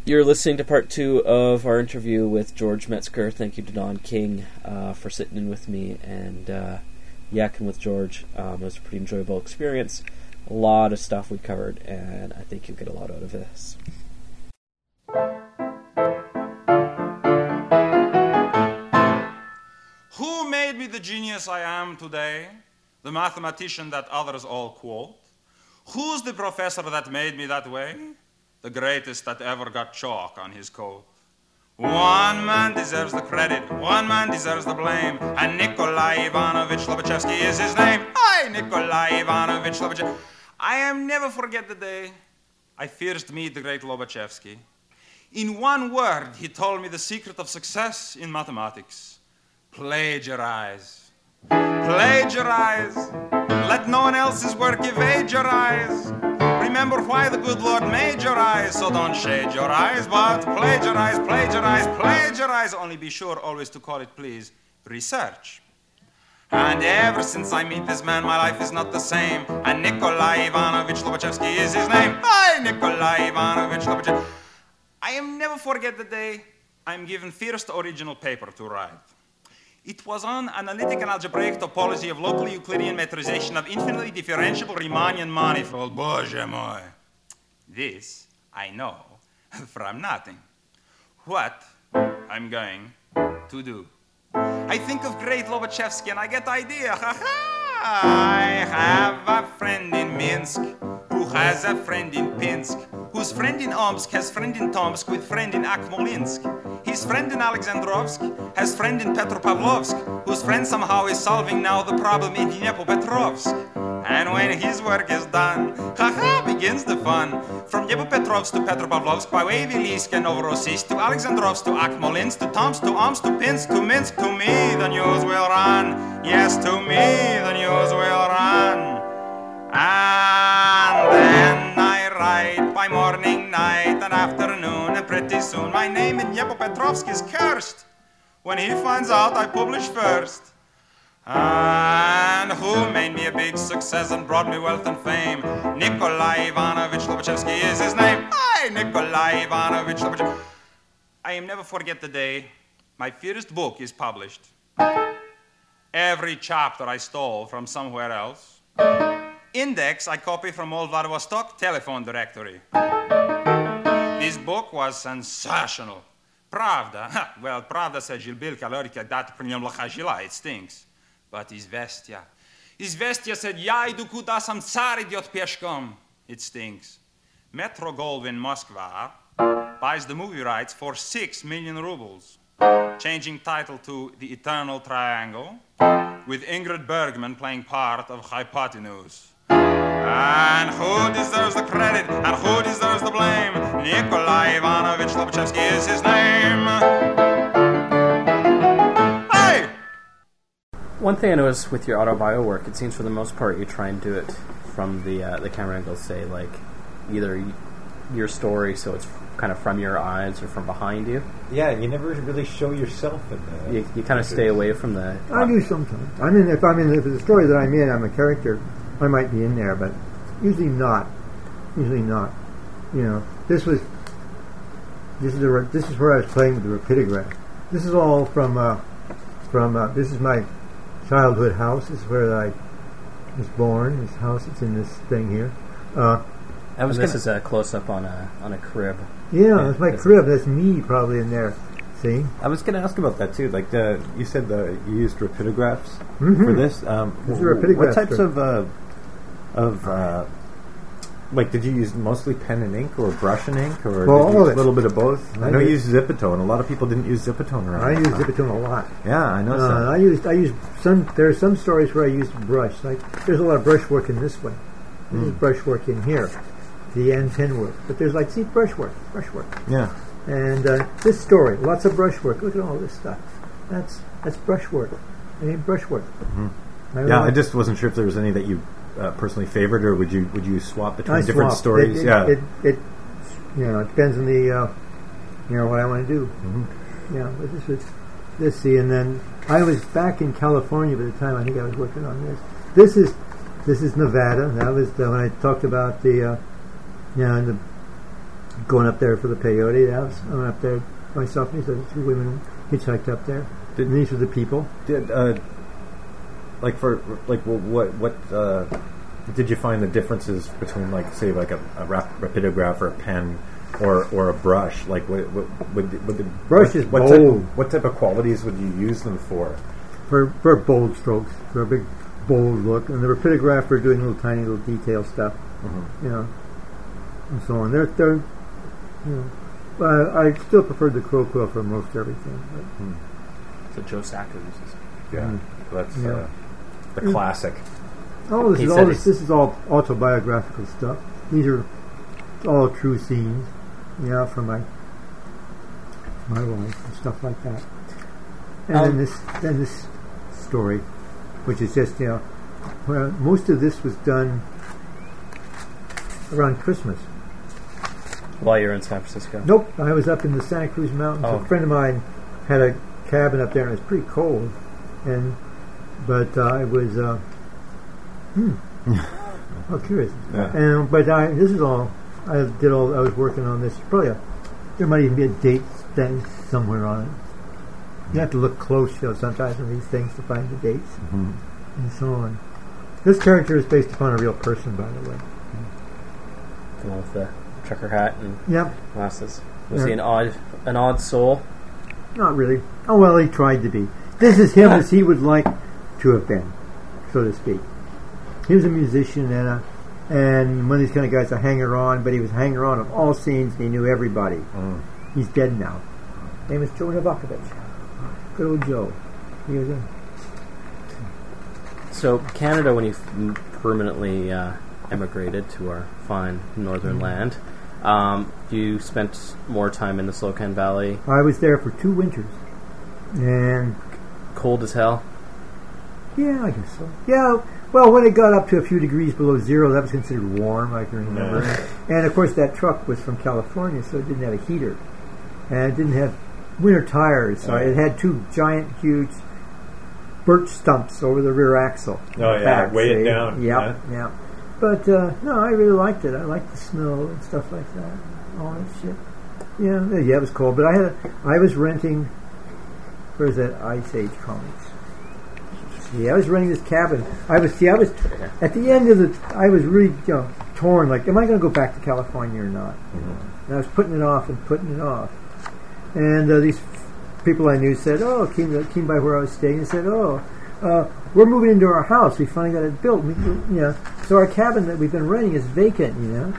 You're listening to part 2 of our interview with George Metzger. Thank you to Don King for sitting in with me and yakking with George. It was a pretty enjoyable experience. A lot of stuff we covered, and I think you'll get a lot out of this. Who made me the genius I am today? The mathematician that others all quote? Who's the professor that made me that way? The greatest that ever got chalk on his coat. One man deserves the credit, one man deserves the blame, and Nikolai Ivanovich Lobachevsky is his name. Hi, Nikolai Ivanovich Lobachevsky. I am never forget the day I first meet the great Lobachevsky. In one word, he told me the secret of success in mathematics. Plagiarize. Plagiarize. Let no one else's work evade your eyes. Remember why the good Lord made your eyes, so don't shade your eyes, but plagiarize, plagiarize, plagiarize. Only be sure always to call it, please, research. And ever since I meet this man, my life is not the same. And Nikolai Ivanovich Lobachevsky is his name. Hi, Nikolai Ivanovich Lobachevsky. I am never forget the day I'm given first original paper to write. It was on analytic and algebraic topology of local Euclidean metrization of infinitely differentiable Riemannian manifold. Боже мой. This I know from nothing. What I'm going to do. I think of great Lobachevsky and I get the idea. I have a friend in Minsk who has a friend in Pinsk, whose friend in Omsk has friend in Tomsk with friend in Akmolinsk. His friend in Alexandrovsk has friend in Petropavlovsk, whose friend somehow is solving now the problem in Dnepropetrovsk. And when his work is done, begins the fun. From Dnepropetrovsk to Petropavlovsk, by way of Ilysk and Novorossiysk, to Alexandrovsk, to Akmolinsk, to Tomsk, to Omsk, to Pinsk, to Minsk, to me the news will run. Yes, to me the news will run. And then I write by morning, night, and afternoon, and pretty soon my name in Dnepropetrovsk is cursed. When he finds out I publish first. And who made me a big success and brought me wealth and fame? Nikolai Ivanovich Lobachevsky is his name. Hi, Nikolai Ivanovich Lobachevsky. I am never forget the day my first book is published. Every chapter I stole from somewhere else. Index I copy from old Vladivostok telephone directory. This book was sensational. Pravda, well, Pravda said Gilbil Kalorika dat pri njem locha žila, it stinks. But Izvestia said, ja idu kuda sam car idiot peshkom. It stinks. Metro Goldwyn Moskva buys the movie rights for 6 million rubles, changing title to The Eternal Triangle, with Ingrid Bergman playing part of Hypotenuse. And who deserves the credit and who deserves the blame? Nikolai Ivanovich Lobachevsky is his name. Hey! One thing I noticed with your auto-bio work, it seems for the most part you try and do it from the camera angle, say, like, either your story, so it's kind of from your eyes or from behind you. Yeah, you never really show yourself in the... You kind of stay away from the... I do sometimes. I mean, if it's a story that I'm in, I'm a character, I might be in there, but usually not. Usually not. You know, this is where I was playing with the rapidograph. This is all from this is my childhood house. This is where I was born. This house, it's in this thing here. This is a close-up on a crib. Yeah, that's my crib. That's me probably in there. See? I was going to ask about that too. Like you said, you used rapidographs for this. What types of like, did you use mostly pen and ink or brush and ink, or did you use a little bit of both? I know you use Zipatone. A lot of people didn't use Zipatone around. I use Zipatone a lot. Yeah, I know. I used some. There are some stories where I used brush. Like there's a lot of brush work in this one. This is brush work in here, the N10 work. But there's like brush work. Yeah. And this story, lots of brush work. Look at all this stuff. That's brush work. I mean brush work. Mm-hmm. I just wasn't sure if there was any that you personally favored, or would you swap between different stories? It depends on the what I want to do. Mm-hmm. Yeah, but this see, and then I was back in California by the time I think I was working on this. This is Nevada. That was when I talked about the going up there for the peyote. I went up there myself. And these 2 women hitchhiked up there. And these were the people. What did you find the differences between, like, say, like a rapidograph or a pen or a brush? Like, would the brush is bold. What type of qualities would you use them for? For bold strokes, for a big bold look, and the rapidograph for doing little tiny little detail stuff, and so on. They're I still prefer the crow quill for most everything. So Joe Sacco uses. Yeah, that's the classic. Oh, this is all autobiographical stuff. These are all true scenes, from my life and stuff like that. And then this story, which is just well, most of this was done around Christmas. While you were in San Francisco? Nope, I was up in the Santa Cruz Mountains. A friend of mine had a cabin up there, and it was pretty cold. But I was curious. Yeah. This is all I was working on this. Probably there might even be a date thing somewhere on it. You have to look close, sometimes on these things to find the dates and so on. This character is based upon a real person, by the way. The one with the trucker hat and glasses. Was he an odd soul? Not really. Oh well, he tried to be. This is him as he would like to have been, so to speak. He was a musician and one of these kind of guys, a hanger-on, but he was a hanger-on of all scenes and he knew everybody. He's dead now. His name is Joe Novakovich. Good old Joe. He was So Canada, when you permanently emigrated to our fine northern land, you spent more time in the Slocan Valley. I was there for 2 winters. And cold as hell? Yeah, I guess so. Yeah, well, when it got up to a few degrees below zero, that was considered warm, I can remember. And, of course, that truck was from California, so it didn't have a heater. And it didn't have winter tires, so it had 2 giant, huge birch stumps over the rear axle. Weigh it down. Yeah. But, no, I really liked it. I liked the snow and stuff like that. All that shit. Yeah, it was cold. But I was renting, where's that Ice Age Comics? Yeah, I was renting this cabin. I was at the end of I was really torn. Like, am I going to go back to California or not? And I was putting it off. And these people I knew said, came by where I was staying and said, we're moving into our house. We finally got it built. So our cabin that we've been renting is vacant.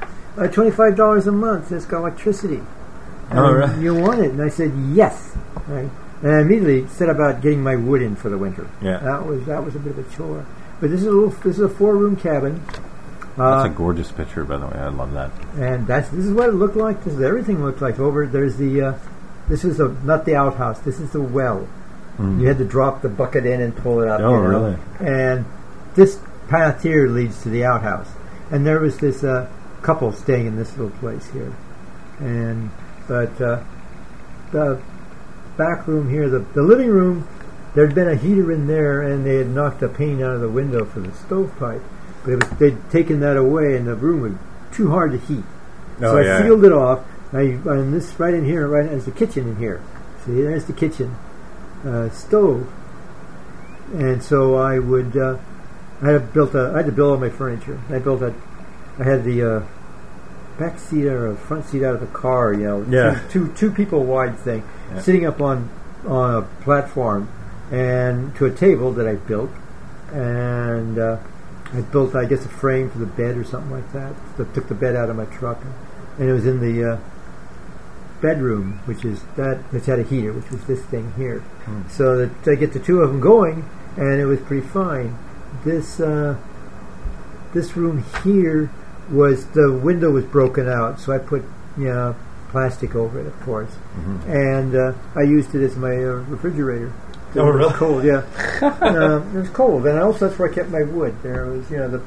$25 a month. It's got electricity. Right. You want it? And I said yes. Right. And I immediately set about getting my wood in for the winter. Yeah, that was a bit of a chore. But this is a 4-room cabin. That's a gorgeous picture, by the way. I love that. And this is what it looked like. This is everything looked like. There's this is not the outhouse. This is the well. You had to drop the bucket in and pull it up. Oh, really? And this path here leads to the outhouse. And there was this couple staying in this little place here. But the back room here, the living room, there'd been a heater in there, and they had knocked a pane out of the window for the stovepipe. But they'd taken that away, and the room was too hard to heat. So I sealed it off. And this right in here, right as the kitchen in here. See, there's the kitchen stove. And so I had to build all my furniture. I had the back seat or front seat out of the car, two people wide thing, sitting up on a platform and to a table that I built, and I built, I guess, a frame for the bed or something like that. So I took the bed out of my truck, and it was in the bedroom, which had a heater, which was this thing here. So that I get the 2 of them going, and it was pretty fine. This room here the window was broken out, so I put plastic over it, of course, and I used it as my refrigerator. Oh, really? It was cold, yeah. It was cold, and also that's where I kept my wood. There was,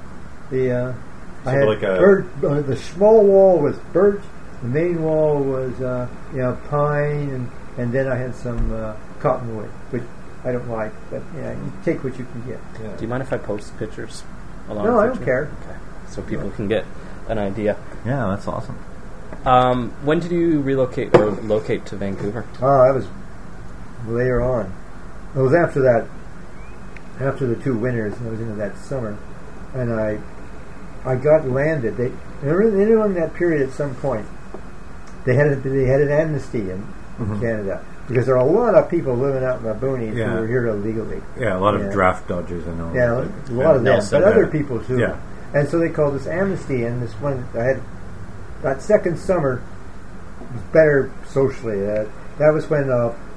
I had like birch. The small wall was birch. The main wall was, pine, and then I had some cottonwood, which I don't like, but you take what you can get. Yeah. Do you mind if I post pictures? No, I don't care. Okay. So people can get an idea. Yeah, that's awesome. When did you relocate or locate to Vancouver? Oh, that was later on. It was after that, after the 2 winters, and I was into that summer, and I got landed. During that period, at some point, they had an amnesty in Canada because there are a lot of people living out in the boonies who were here illegally. Yeah, a lot of draft dodgers, I know. Yeah, a lot of them, but other people too. Yeah. And so they called this amnesty, and this one I had that second summer was better socially. That was when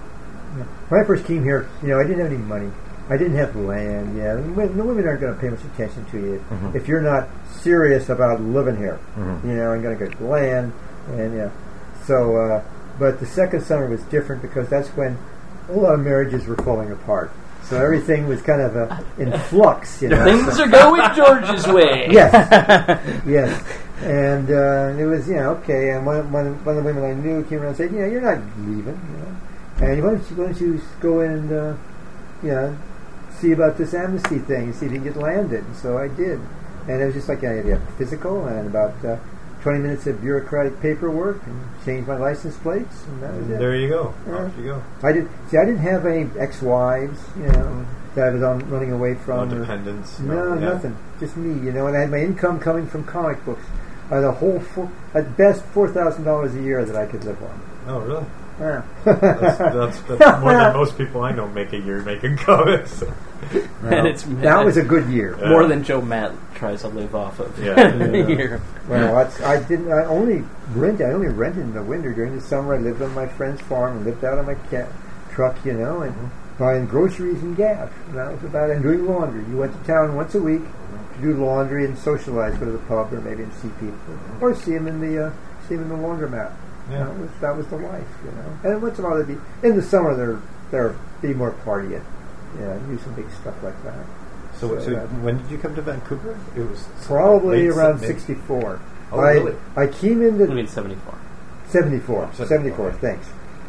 I first came here. I didn't have any money. I didn't have land. Yeah, the women aren't going to pay much attention to you if you're not serious about living here. I'm going to get land, and so. But the second summer was different because that's when a lot of marriages were falling apart. So everything was kind of in flux. Things are going George's way. Yes, yes. And it was, okay. And one of the women I knew came around and said, you're not leaving. And why don't you go in and, see about this amnesty thing and see if you can get landed. And so I did. And it was just like I had a physical and about 20 minutes of bureaucratic paperwork and changed my license plates, and that was it. There you go. Off you go. I didn't have any ex-wives, that I was running away from. No dependents. No, nothing. Just me, and I had my income coming from comic books. I had a whole, at best, $4,000 a year that I could live on. Oh, really? Yeah. that's more than most people I know make a year making comics. And that was a good year. More than Joe Matt tries to live off of a year. Well, I only rented in the winter. During the summer, I lived on my friend's farm and lived out on my truck, and buying groceries and gas. And that was about it. And doing laundry. You went to town once a week to do laundry and socialize, go to the pub or maybe and see people, or see them in the laundromat. Yeah. That was the life, And once in a while, in the summer there'd be more partying, do some big stuff like that. So when did you come to Vancouver? It was probably around 64. Oh, really? I came into... I mean 74. 74, thanks.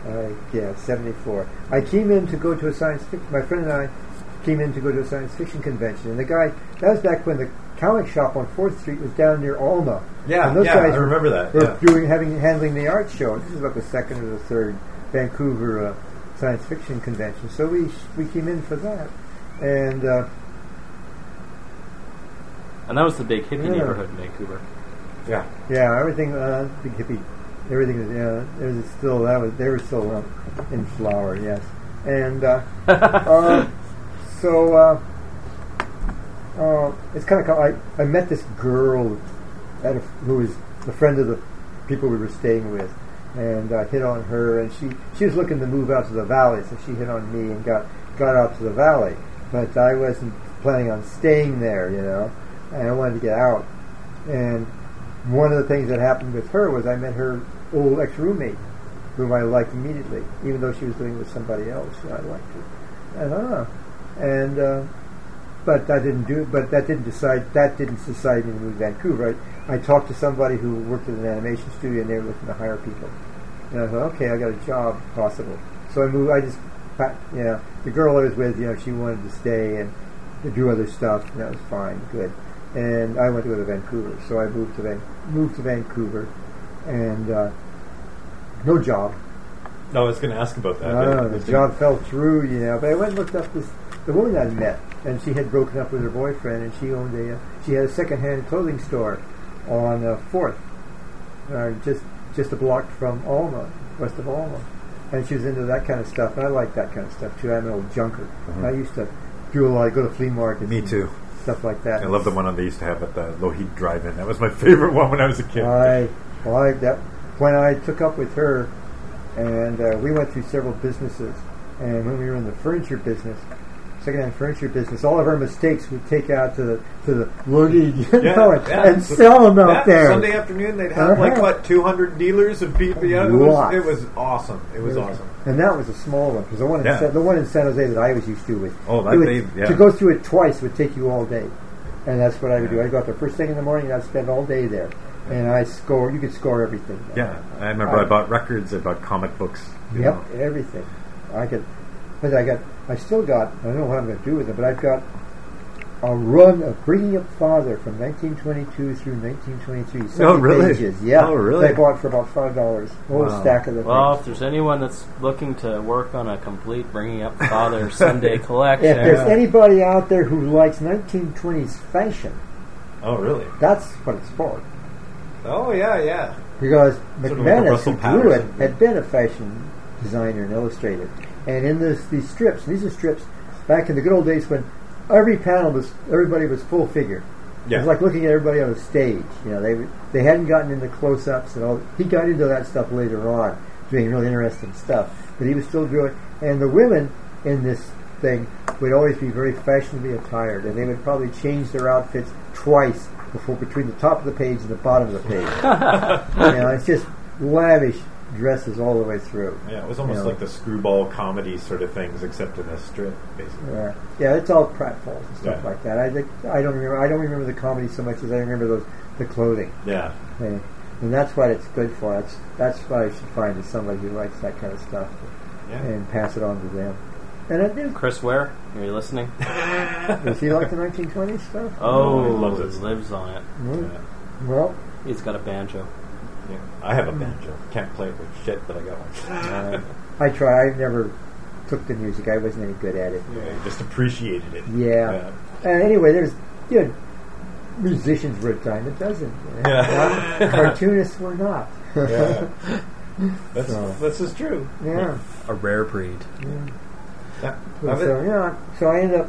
74. I came in to go to a science fiction... My friend and I came in to go to a science fiction convention, and the guy... That was back when the comic shop on 4th Street was down near Alma. Yeah, and those guys I remember that. Were handling the art show. This is about the second or the third Vancouver science fiction convention. So we came in for that. And that was the big hippie neighborhood in Vancouver. Yeah. Yeah, everything, big hippie, everything was, they were still in flower, yes. And it's kind of, I met this girl who was a friend of the people we were staying with, and I hit on her, and she was looking to move out to the valley, so she hit on me and got out to the valley, but I wasn't planning on staying there, and I wanted to get out. And one of the things that happened with her was I met her old ex-roommate, whom I liked immediately, even though she was living with somebody else. I liked her, but that didn't decide me to move to Vancouver. I talked to somebody who worked at an animation studio, and they were looking to hire people. And I thought, okay, I got a job possible. So I moved. The girl I was with, she wanted to stay and to do other stuff, and that was fine, good. And I went to go to Vancouver, so I moved to Vancouver, and no job. No, I was going to ask about that. No, the job fell through, But I went and looked up the woman I met, and she had broken up with her boyfriend, and she had a secondhand clothing store on 4th, just a block from Alma, west of Alma. And she was into that kind of stuff, and I like that kind of stuff too. I'm an old junker. I used to go to flea markets. Me too. Stuff like that. I love the one they used to have at the Lougheed Drive-In. That was my favorite one when I was a kid. When I took up with her, and we went through several businesses, and when we were in the furniture business, second-hand furniture business, all of our mistakes we'd take out to the Lougheed, and sell them out there. Sunday afternoon, they'd have 200 dealers and people. It was awesome. It was awesome. And that was a small one, because the one in San Jose that I was used to to go through it twice would take you all day, and that's what I would do. I'd go out there first thing in the morning, and I'd spend all day there, and you could score everything. Yeah, I remember I bought records, I bought comic books. Everything. I still got, I don't know what I'm going to do with it, but I've got a run of Bringing Up Father from 1922 through 1923. 70 Oh, really? pages. Yeah. Oh, really? They bought for about $5. Whole Wow. stack of the Well, things. if there's anyone that's looking to work on a complete Bringing Up Father Sunday collection, If there's anybody out there who likes 1920s fashion, Oh, really? that's what it's for. Oh, yeah. Because Sort of like a McManus, Russell who drew it, Patterson. had been a fashion designer and illustrator. And in these strips, these are strips back in the good old days when every panel was, everybody was full figure. It Yeah. was like looking at everybody on the stage. You know, they hadn't gotten into close-ups and all. He got into that stuff later on, doing really interesting stuff. But he was still doing. And the women in this thing would always be very fashionably attired, and they would probably change their outfits twice between the top of the page and the bottom of the page. You know, it's just lavish dresses all the way through. Yeah, it was almost like the screwball comedy sort of things, except in a strip, basically. Yeah, it's all pratfalls and stuff Yeah. like that. I don't remember the comedy so much as I remember the clothing. Yeah. And that's what it's good for. That's what I should find is somebody who likes that kind of stuff, Yeah. and pass it on to them. And I do. Chris Ware, are you listening? Does he like the 1920s stuff? Oh, he loves it. he lives on it. Mm. Well, He's got a banjo. Yeah. I have a banjo. Can't play it with shit, but I got one. I try. I never took to music. I wasn't any good at it. Yeah, just appreciated it. Yeah. And anyway, there's musicians were a dime a dozen. You know? Yeah. Cartoonists were not. Yeah. So. This is true. Yeah. A rare breed. Yeah. So I ended up,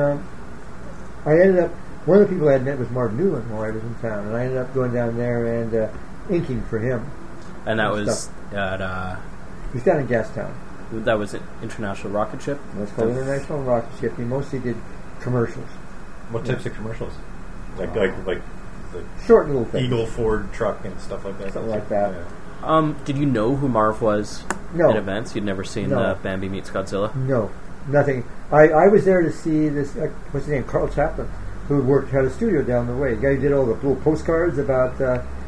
one of the people I had met was Marv Newland while I was in town, and I ended up going down there and inking for him. And that was Stuff. at, He's down in Gastown. that was an International Rocket Ship? It's called International Rocket Ship. He mostly did commercials. What types of commercials? Like the Short little things. Eagle Ford truck and stuff like that. Something like that. Yeah. Did you know who Marv was No. at events? You'd never seen No. the Bambi Meets Godzilla? No, nothing. I was there to see this, what's his name, Carl Chaplin, who had a studio down the way. The guy who did all the little postcards about,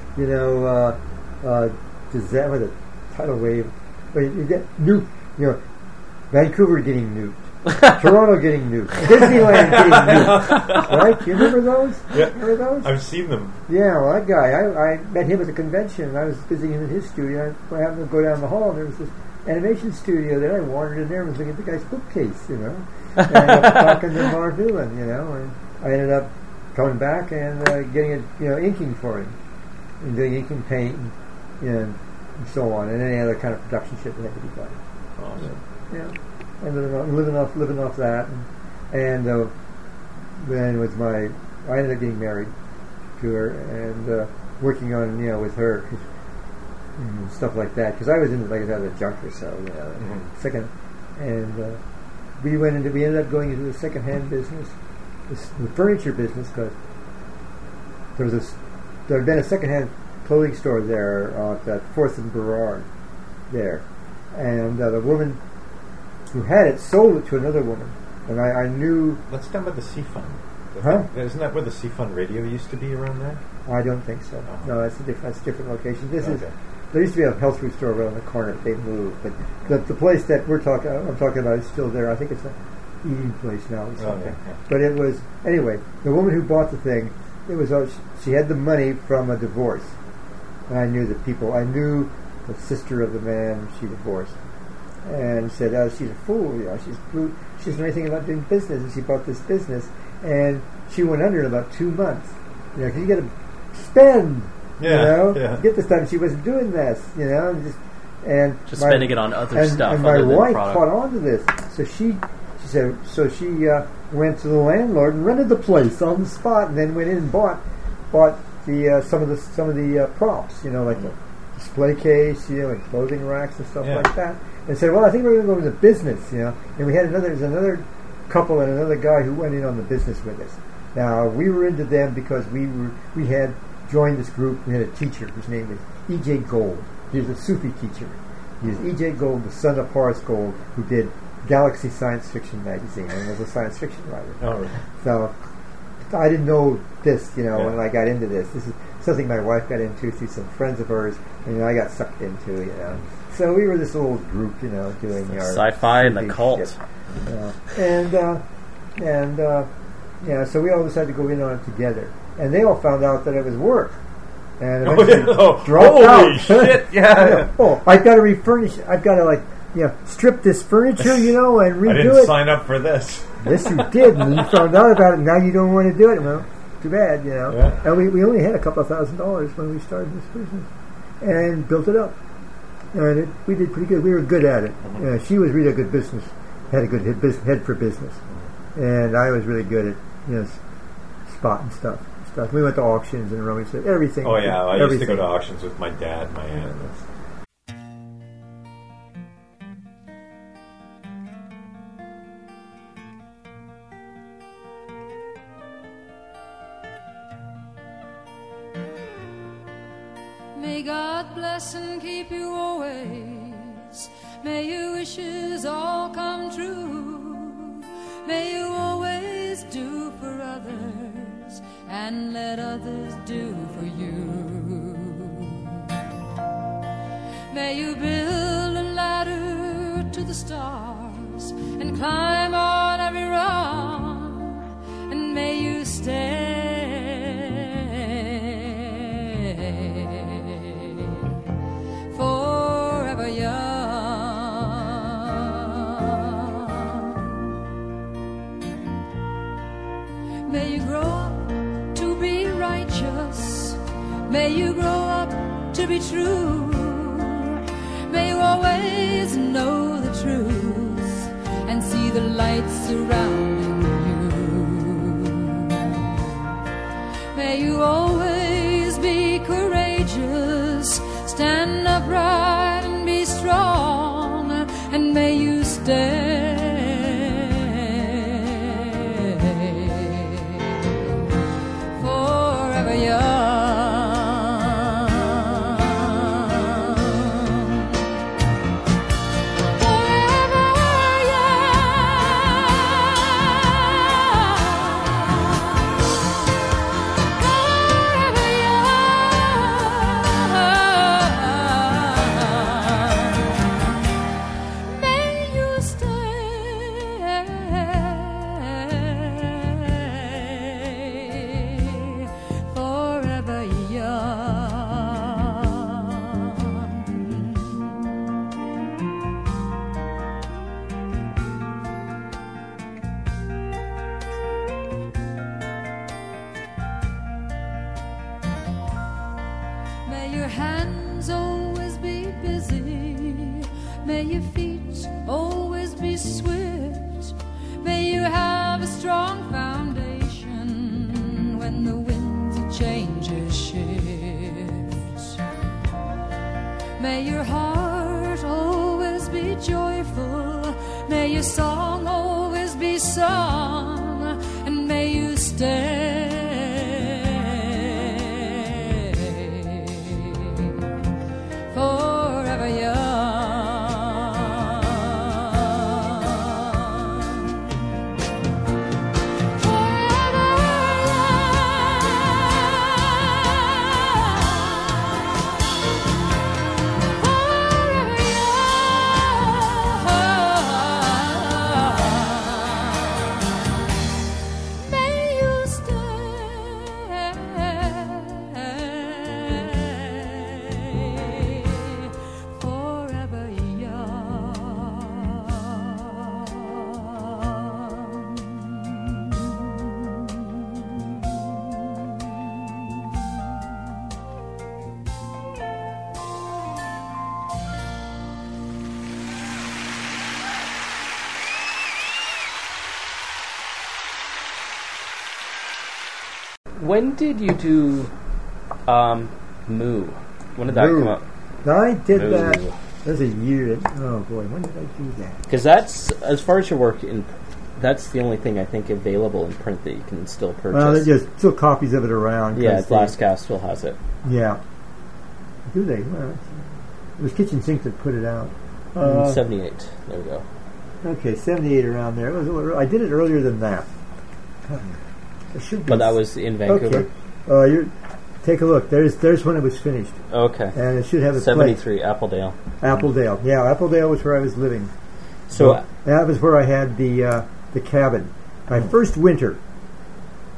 what the tidal wave. But you get Vancouver getting nuked. Toronto getting nuked. Disneyland getting nuked. Right? You remember those? Yeah. Remember those? I've seen them. Yeah, well, that guy, I met him at the convention. I was visiting him in his studio. I happened to go down the hall, and there was this animation studio there. I wandered in there and was looking at the guy's bookcase, And I ended up talking to Marv Newland, and I ended up coming back and getting inking for him, and doing inking paint and so on, and any other kind of production shit that had to be done. Awesome. Yeah, and living off that, and then I ended up getting married to her and working on with her and stuff like that, because I was in the junker, so second, and we ended up going into the second-hand business, the furniture business, because there had been a second-hand clothing store there at 4th and Burrard there, and the woman who had it sold it to another woman, and I knew. That's down by the Seafund. Huh? Isn't that where the Seafund radio used to be around there? I don't think so. Oh. No, that's a different location. This is. Okay. There used to be a health food store around the corner. They moved, but the place that I'm talking about is still there. I think it's an eating place now or something. yeah. But it was anyway. The woman who bought the thing, it was she had the money from a divorce, and I knew the sister of the man she divorced, and said, she's a fool. She doesn't know anything about doing business, and she bought this business, and she went under in about 2 months. Because you got to spend. Yeah. Get this done. She wasn't doing this, and Just spending it on other stuff. And my other than wife product. caught on to this, so she went to the landlord and rented the place on the spot, and then went in and bought the some of the props, like the display case, and clothing racks and stuff like that, and said, well, I think we're going to go into business, And we had there's another couple and another guy who went in on the business with us. Now we were into them because we had joined this group. We had a teacher whose name was E.J. Gold. He was a Sufi teacher. He was E.J. Gold, the son of Horace Gold, who did Galaxy Science Fiction magazine and was a science fiction writer. Oh, right. So I didn't know this, when I got into this. This is something my wife got into through some friends of hers, and I got sucked into, So we were this little group, doing our sci-fi and the Sufi cult. shit. And Yeah, so we all decided to go in on it together. And they all found out that it was work. And eventually dropped out. Holy shit, yeah. I've got to refurnish. I've got to, strip this furniture, and redo I didn't it. sign up for this. Yes, you did. And you found out about it, and now you don't want to do it. Well, too bad, Yeah. And we only had a couple of $1,000s when we started this business. And built it up. And we did pretty good. We were good at it. She was really a good business. Had a good head for business. And I was really good at, spotting stuff. We went to auctions and we said everything. Oh, yeah. I used to go to everything. auctions with my dad and my aunt. May God bless and keep you always. May your wishes all come true. May you always do for others and let others do for you. May you build a ladder to the stars and climb on every rung, and may you stay forever young. May you grow up to be righteous. May you grow up to be true. May you always know the truth and see the light surrounding you. May you always be courageous, stand upright and be strong, and may you stay forever young. May your hands always be busy. May your feet always be swift. May you have a strong foundation when the winds of changes shift. May your heart always be joyful. May your song always be sung, and may you stay forever young. Forever young. May you stay forever When did you do Moo? When did that Moo. come up? I did Moo. that. That was a year. Oh boy, when did I do that? Because that's, as far as your work, that's the only thing I think available in print that you can still purchase. Well, there's still copies of it around. Yeah, 'cause Glasscast still has it. Yeah. Do they? Well, it was Kitchen Sink that put it out. 78. There we go. Okay, 78 around there. I did it earlier than that. It should be. But that was in Vancouver? Okay. Take a look. There's when it was finished. Okay. And it should have a 73, Appledale. Appledale. Yeah, Appledale was where I was living. So that was where I had the cabin. My first winter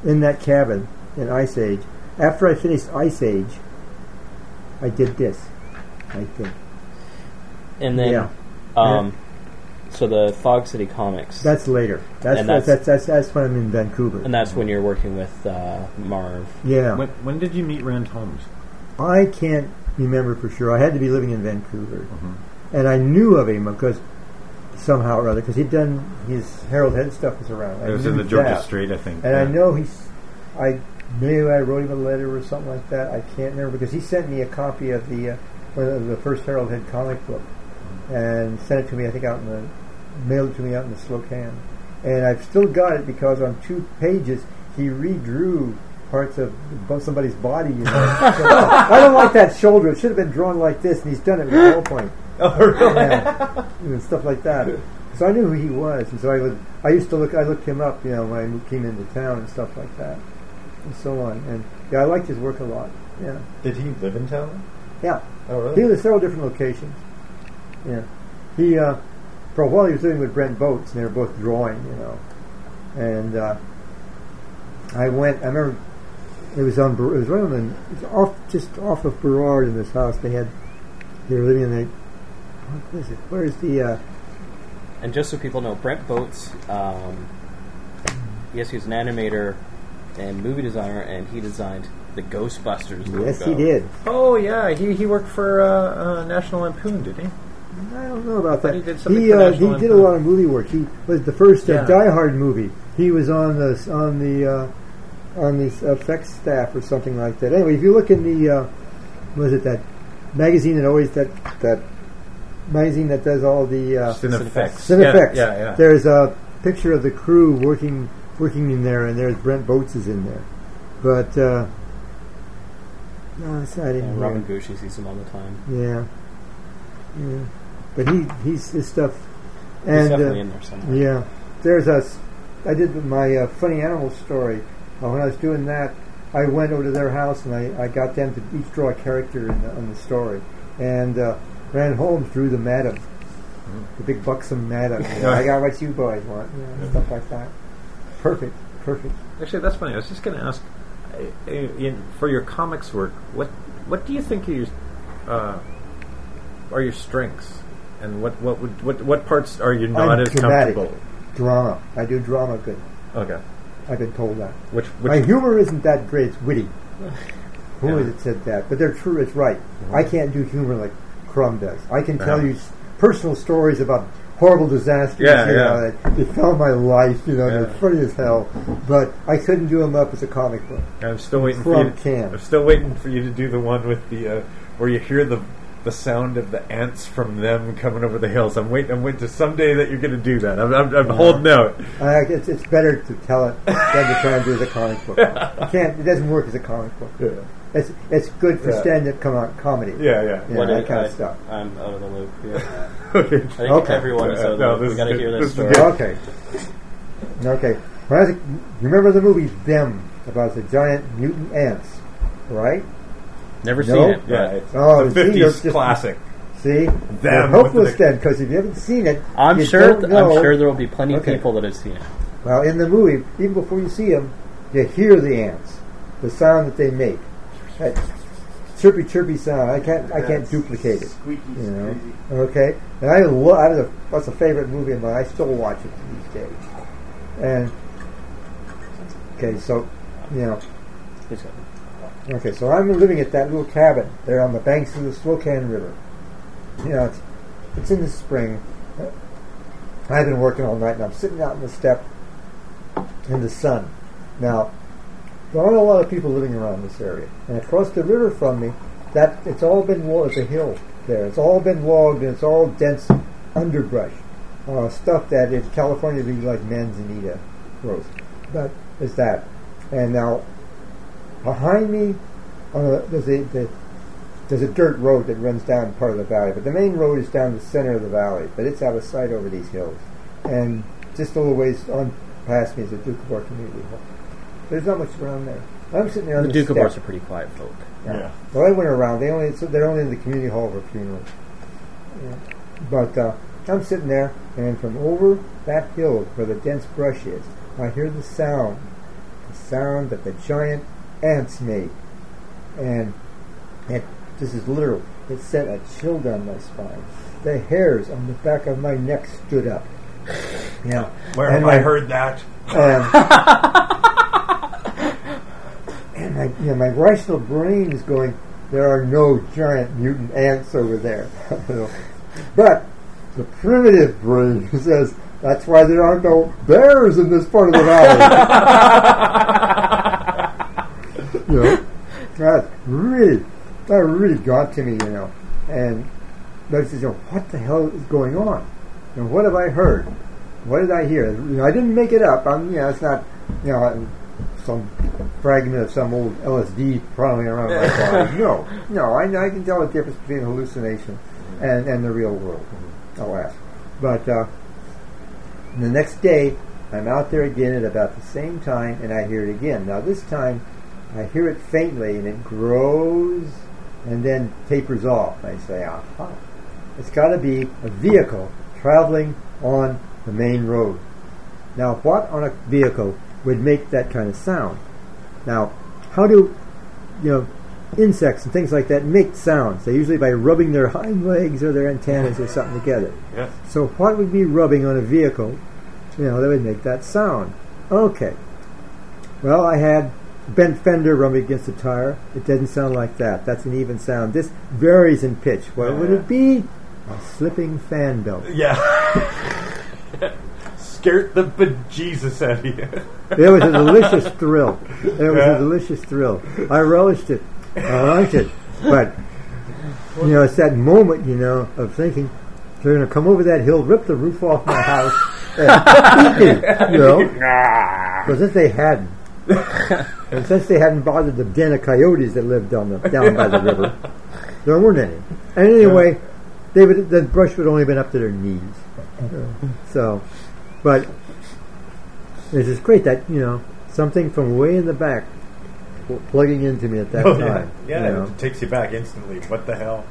in that cabin in Ice Age. After I finished Ice Age, I did this, I think. And then, Yeah. so the Fog City Comics. That's later. That's when I'm in Vancouver. And that's when you're working with Marv. Yeah. When did you meet Rand Holmes? I can't remember for sure. I had to be living in Vancouver. And I knew of him because somehow or other, because he'd done his Harold Head stuff was around. It was in the Georgia Strait, I think. And I know maybe I wrote him a letter or something like that. I can't remember because he sent me a copy of the first Harold Head comic book and sent it to me. I think mailed it to me out in the Slocan, and I've still got it because on 2 pages he redrew parts of somebody's body. You know, I don't like that shoulder. It should have been drawn like this, and he's done it with ballpoint. Oh, really? And stuff like that. So I knew who he was, and so I looked him up, you know, when I came into town and stuff like that, and so on. And yeah, I liked his work a lot. Yeah. Did he live in town? Yeah. Oh, really? He lived at several different locations. Yeah. He for a while he was living with Brent Boats, and they were both drawing, you know. And I remember it was just off of Burrard in this house. They were living in what is it? Where's the And just so people know, Brent Boats, yes, he was an animator and movie designer, and he designed the Ghostbusters logo. Yes, he did. Oh, yeah. He worked for National Lampoon, did he? I don't know about that. He did something for National he did a lot of movie work. He was the first Die Hard movie. He was on the effects staff or something like that. Anyway, if you look in the that magazine that magazine that does all the Cinefex. Yeah. There's a picture of the crew working in there, and there's Brent Boats is in there. But no, it's not in here. Robin Gucci sees him all the time. Yeah. But he's his stuff. He's and definitely in there somewhere. Yeah, I did my funny animal story. When I was doing that, I went over to their house and I got them to each draw a character in the story. And Rand Holmes drew the madam, the big buxom madam. You know, I got what you boys want, stuff like that. Perfect. Actually, that's funny. I was just going to ask, for your comics work, what do you think are your strengths, and what parts are you not as dramatic. comfortable? Drama. I do drama good. Okay. I've been told that. Which my humor isn't that great. It's witty. Who is it said that? But they're true. It's right. I can't do humor like Crumb does. I can tell you personal stories about horrible disasters. That befell my life. You know, they're funny as hell. But I couldn't do them up as a comic book. I'm still waiting Crumb for you. I'm still waiting for you to do the one with the where you hear the sound of the ants from them coming over the hills. I'm waiting to someday that you're going to do that. I'm holding out. It's better to tell it than to try and do it as a comic book. It doesn't work as a comic book. Yeah. It's good for stand-up comedy. Yeah. That kind of stuff. I'm out of the loop. Yeah. Okay. I think everyone is out of the loop. We got to hear this story. Okay. Remember the movie Them about the giant mutant ants, right? Never seen it. Yeah, it's a 50s classic. See? Them. You're hopeless then, because if you haven't seen it, I'm sure there will be plenty of people that have seen it. Well, in the movie, even before you see them, you hear the ants, the sound that they make. That chirpy, chirpy sound. I can't duplicate it. Squeaky, you know? Okay? And that's a favorite movie of mine. I still watch it to these days. And, okay, so, Okay, so I'm living at that little cabin there on the banks of the Slocan River. It's in the spring. I've been working all night, and I'm sitting out on the step in the sun. Now, there aren't a lot of people living around this area. And across the river from me, it's all been it's a hill there. It's all been logged, and it's all dense underbrush. Stuff that in California would be like manzanita growth. But it's that. And now, behind me, there's a dirt road that runs down part of the valley, but the main road is down the center of the valley, but it's out of sight over these hills. And just a little ways on past me is the Doukhobor Community Hall. There's not much around there. I'm sitting there on the Doukhobors step. are pretty quiet folk. Yeah. Well, I went around. They're only in the community hall for funerals. Yeah. But I'm sitting there, and from over that hill where the dense brush is, I hear the sound the sound that the giant ants made. And this is literal. It sent a chill down my spine. The hairs on the back of my neck stood up. Yeah. Where have I heard that? And my rational brain is going, there are no giant mutant ants over there. But the primitive brain says, that's why there are no bears in this part of the valley. That really got to me, And I said, what the hell is going on? And what have I heard? What did I hear? I didn't make it up. It's not, some fragment of some old LSD prowling around my body. No, I can tell the difference between hallucination and the real world. Alas. But the next day, I'm out there again at about the same time, and I hear it again. Now this time, I hear it faintly, and it grows and then tapers off. I say, aha. It's got to be a vehicle traveling on the main road. Now, what on a vehicle would make that kind of sound? Now, how do insects and things like that make sounds? They usually by rubbing their hind legs or their antennas or something together. Yes. So what would be rubbing on a vehicle, that would make that sound? Okay. Well, I had bent fender rubbing against the tire. It doesn't sound like that. That's an even sound. This varies in pitch. What would it be? A slipping fan belt. Yeah. Scared the bejesus out of you. It was a delicious thrill. I relished it. But, it's that moment, of thinking, they're going to come over that hill, rip the roof off my house, and eat me, Because since they hadn't, and since they hadn't bothered the den of coyotes that lived down by the river, there weren't any. And anyway, the brush would only been up to their knees. But it's just great that, something from way in the back plugging into me at that time. Yeah, it takes you back instantly. What the hell?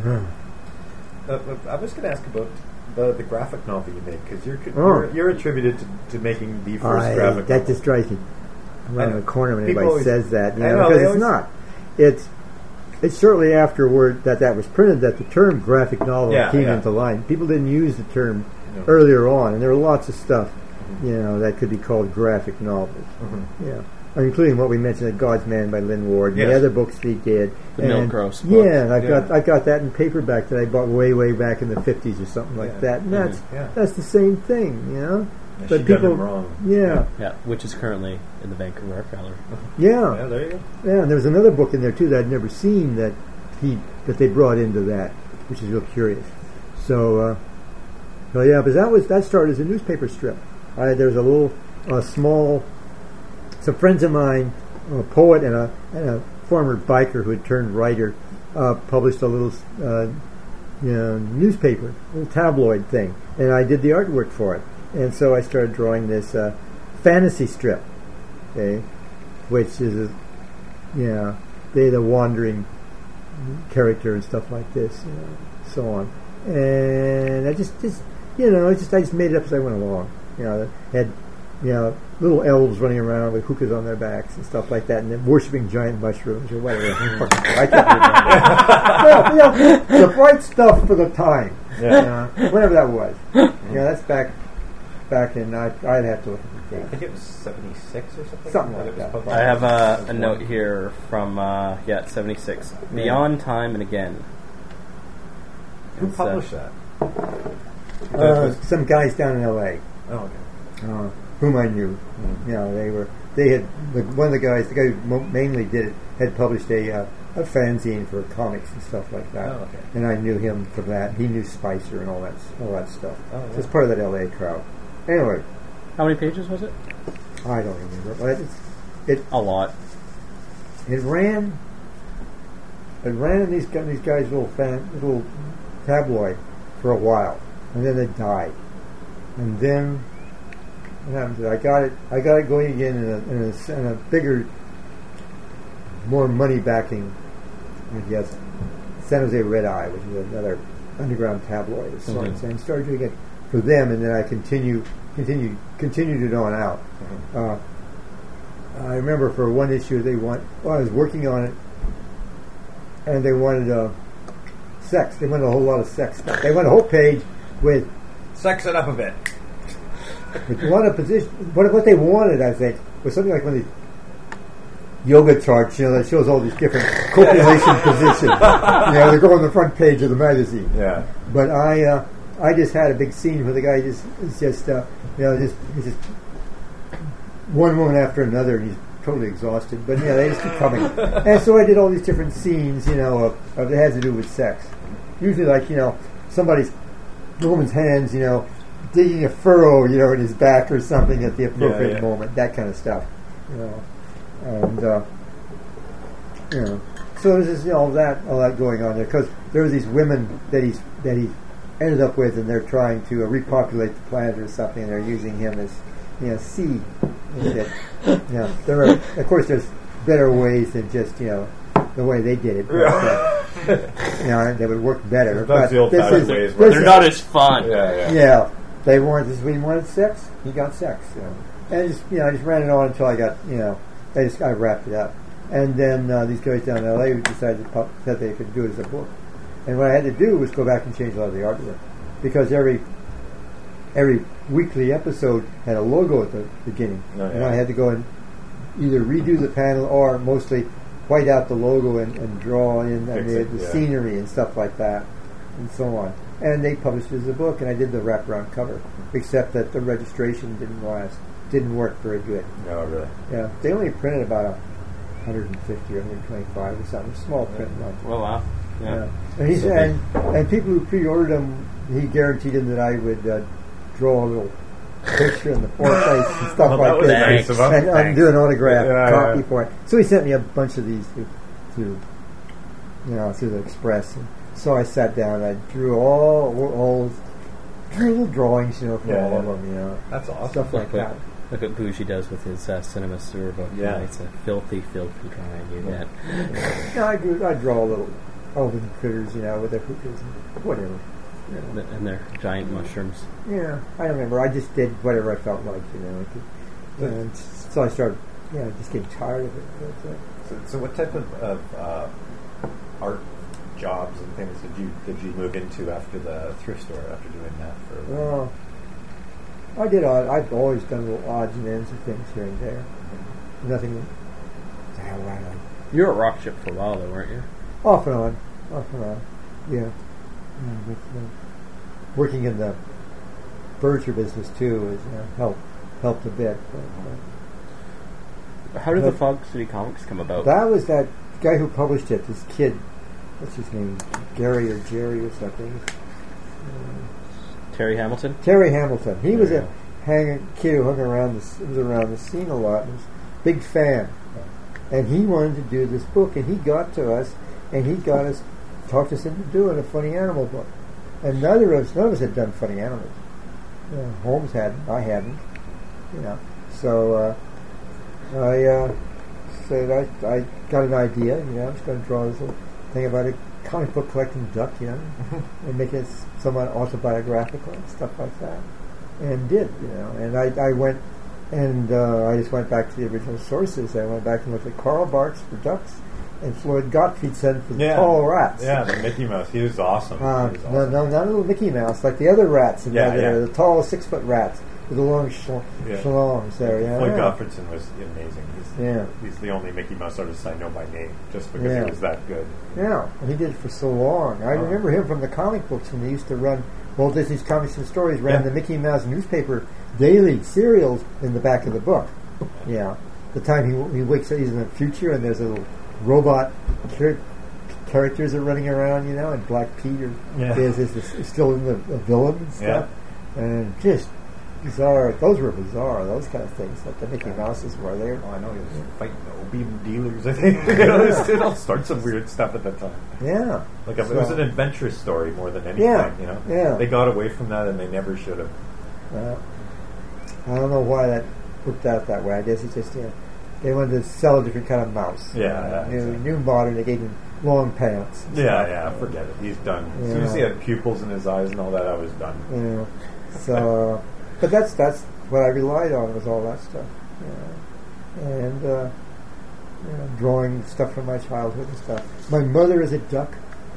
I was going to ask about the graphic novel you made, because you're attributed to making the first graphic novel. That just drives me around the corner when anybody says that. Because it's not. It's shortly afterward that was printed that the term graphic novel came into line. People didn't use the term earlier on, and there were lots of stuff, that could be called graphic novels. Yeah, including what we mentioned, God's Man by Lynn Ward, and the other books he did. The Milgros books. Yeah, and I got that in paperback that I bought way back in the 50s or something like that. And that's the same thing, But people, wrong. Yeah, which is currently in the Vancouver Art Gallery. Yeah, there you go. Yeah, and there was another book in there too that I'd never seen that they brought into that, which is real curious. So, but that started as a newspaper strip. There was a little small. Some friends of mine, a poet and a former biker who had turned writer, published a little newspaper, a little tabloid thing, and I did the artwork for it. And so I started drawing this fantasy strip, which is the wandering character and stuff like this, so on. And I just made it up as I went along. Had little elves running around with hookahs on their backs and stuff like that, and then worshiping giant mushrooms or whatever. I can't remember. The bright stuff for the time, whatever that was. That's back in, I'd have to look at the date. I think it was 76 or something. Something like that. I have a note here from 76. Beyond Time and Again. Who published that? Some guys down in L.A. Oh, okay. Whom I knew. They had one of the guy who mainly did it had published a fanzine for comics and stuff like that. Oh, okay. And I knew him from that. He knew Spicer and all that stuff. Oh, yeah. So it's part of that L.A. crowd. Anyway, how many pages was it? I don't remember. But a lot. It ran in these guys' little tabloid for a while, and then it died. And then what happened to it? I got it going again in a bigger, more money backing, I guess, San Jose Red Eye, which is another underground tabloid of sorts, and started doing it for them, and then I continued it on out. I remember for one issue I was working on it, and they wanted sex. They wanted a whole lot of sex stuff. They wanted a whole page with Sex it up a bit. what they wanted, I think, was something like one of these yoga charts, that shows all these different copulation positions. They go on the front page of the magazine. Yeah. But I just had a big scene where the guy just one woman after another, and he's totally exhausted. But they just keep coming. And so I did all these different scenes, of that had to do with sex. Usually, like somebody's woman's hands, digging a furrow, in his back or something at the appropriate moment, that kind of stuff, and so there's just all that going on there, because there were these women that he ended up with, and they're trying to repopulate the planet or something, and they're using him as seed. There are, of course, there's better ways than just the way they did it. But, they would work better. That's the old-fashioned ways. They're not as fun. Yeah. They wanted this. We wanted sex. He got sex. And I just ran it on until I got I wrapped it up. And then these guys down in L.A. decided that they could do it as a book. And what I had to do was go back and change a lot of the artwork, because every weekly episode had a logo at the beginning, and I had to go and either redo the panel or mostly white out the logo and draw in the scenery and stuff like that, and so on. And they published it as a book, and I did the wraparound cover, except that the registration didn't work very good. No, really? Yeah, they only printed about 150 or 125 or something, small print run. Well, wow. Yeah. And people who pre-ordered them, he guaranteed them that I would draw a little picture in the foreface and stuff like that, and do an autograph copy for it. So he sent me a bunch of these through the Express. And so I sat down and I drew all little drawings, for all of them, That's awesome. Stuff like that. Look what Bougie does with his Cinema Sewer book. Yeah. It's a filthy drawing. You get. I draw little elven critters, with their hookahs and whatever. And their giant mushrooms. Yeah, I don't remember. I just did whatever I felt like, And so I started, just getting tired of it. So what type of art jobs and things did you move into after the thrift store, after doing that for? Well, I did I've always done little odds and ends of things here and there. Nothing. The hell I know. You were at Rock Ship for a while, though, weren't you? Off and on. Yeah. Working in the furniture business too has helped a bit. How did the Fog City Comics come about? That was that guy who published it. This kid, what's his name? Gary or Jerry or something. Terry Hamilton. Terry Hamilton. He was a kid who was around the scene a lot. And was a big fan, and he wanted to do this book, and he got to us, and he talked us into doing a funny animal book. And none of us had done funny animals. Holmes hadn't. I hadn't. So I said I got an idea. I was going to draw this little thing about a comic book collecting duck, and make it somewhat autobiographical and stuff like that. And did, And I went and I just went back to the original sources. I went back and looked at Carl Barks for ducks and Floyd Gottfriedson for the tall rats. Yeah, the Mickey Mouse. He was awesome. No, not a little Mickey Mouse, like the other rats in there, the tall 6-foot rats with the long schlongs there. Floyd Gottfriedson was amazing. He's the only Mickey Mouse artist I know by name, just because he was that good. Yeah, and he did it for so long. I remember him from the comic books when they used to run Walt Disney's Comics and Stories, ran the Mickey Mouse newspaper daily serials in the back of the book. Yeah, the time he wakes up, he's in the future, and there's a little robot characters are running around, and Black Pete is still in the villain and stuff, and just bizarre. Those were bizarre. Those kind of things, like the Mickey Mouses were there. Oh, I know he was fighting opium dealers. I think it did all sorts of weird stuff at that time. Yeah, it was an adventure story more than anything. Yeah. They got away from that, and they never should have. I don't know why that worked out that way. I guess it's just they wanted to sell a different kind of mouse. New modern. They gave him long pants. Forget it. He's done. As soon as he had pupils in his eyes and all that, I was done. So, but that's what I relied on, was all that stuff. and drawing stuff from my childhood and stuff. My mother is a duck.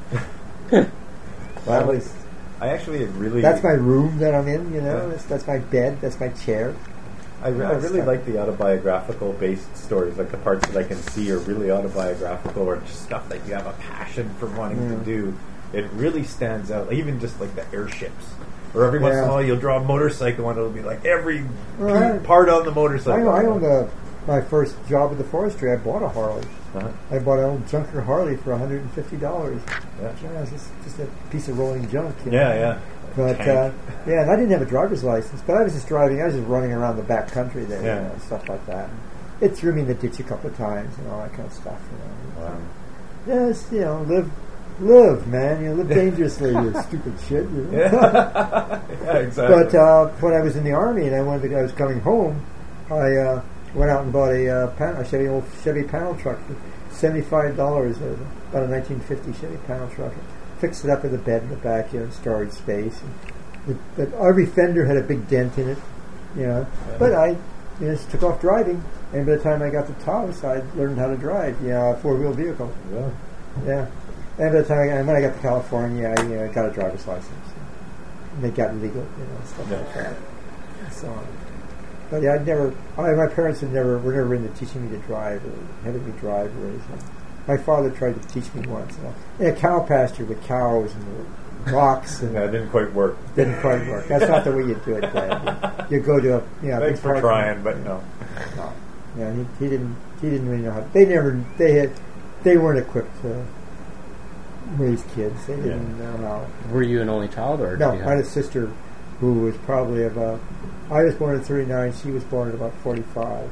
That was. I actually really. That's my room that I'm in. That's my bed. That's my chair. I really like the autobiographical based stories, like the parts that I can see are really autobiographical or just stuff that you have a passion for wanting to do. It really stands out, even just like the airships. Or every once in a while you'll draw a motorcycle and it'll be like every part on the motorcycle. I owned my first job at the forestry. I bought a Harley. I bought an old junker Harley for $150. It's just a piece of rolling junk. Yeah. But and I didn't have a driver's license, but I was just driving. I was just running around the back country there, stuff like that. It threw me in the ditch a couple of times and all that kind of stuff. Wow. Yes, live, man. Live dangerously. You stupid shit. Yeah, exactly. But when I was in the Army and I was coming home, I went out and bought a Chevy panel truck for $75. About a 1950 Chevy panel truck. Fixed it up with a bed in the back, storage space. And every fender had a big dent in it, But I just took off driving, and by the time I got to Taos, I learned how to drive, a four-wheel vehicle. Yeah. And by the time when I got to California, I got a driver's license. And they got legal, stuff like that. And so on. But yeah, my parents were never into teaching me to drive or having me drive or anything. My father tried to teach me once. In a cow pasture with cows and rocks. And it didn't quite work. That's not the way you do it, Dad. You go to Thanks for trying, but no. Yeah, he didn't really know how. They weren't equipped to raise kids. They didn't know how. Were you an only child, or no? I had a sister who was probably about. I was born in '39. She was born at about 45.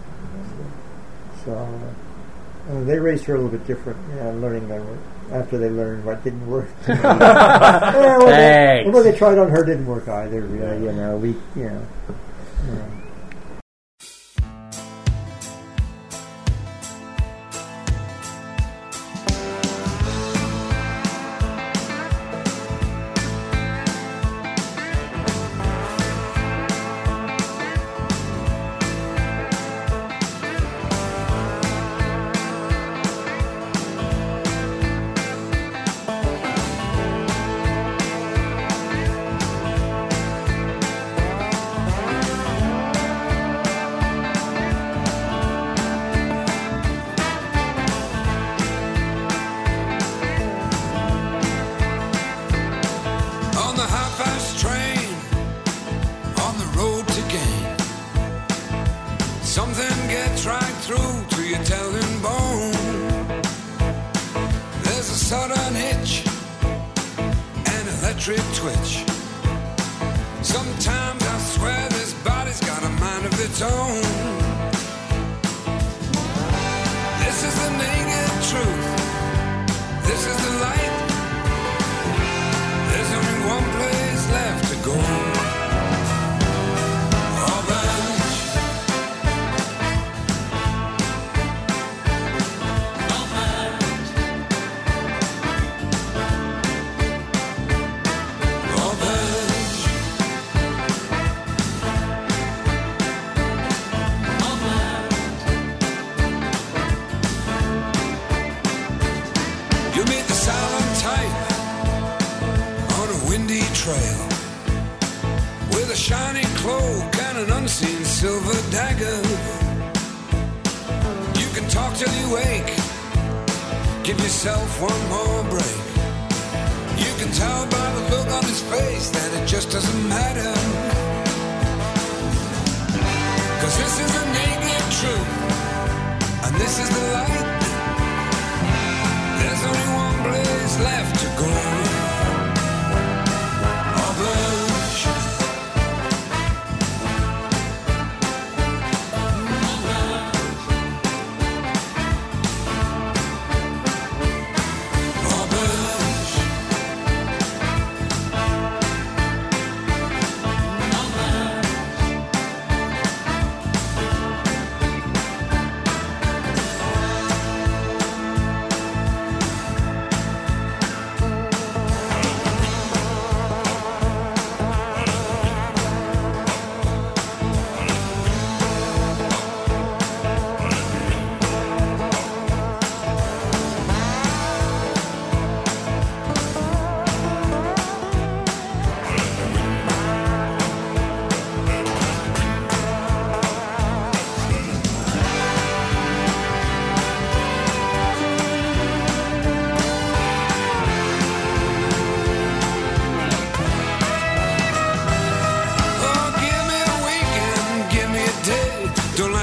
So. They raised her a little bit different, learning after they learned what didn't work. What they tried on her didn't work either, really,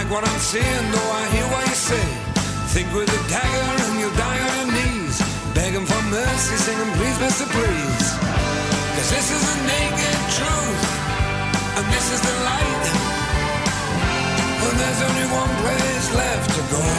like what I'm seeing, though I hear what you say. Think with a dagger and you'll die on your knees, begging for mercy, singing please, Mr. Please. 'Cause this is the naked truth, and this is the light, and there's only one place left to go.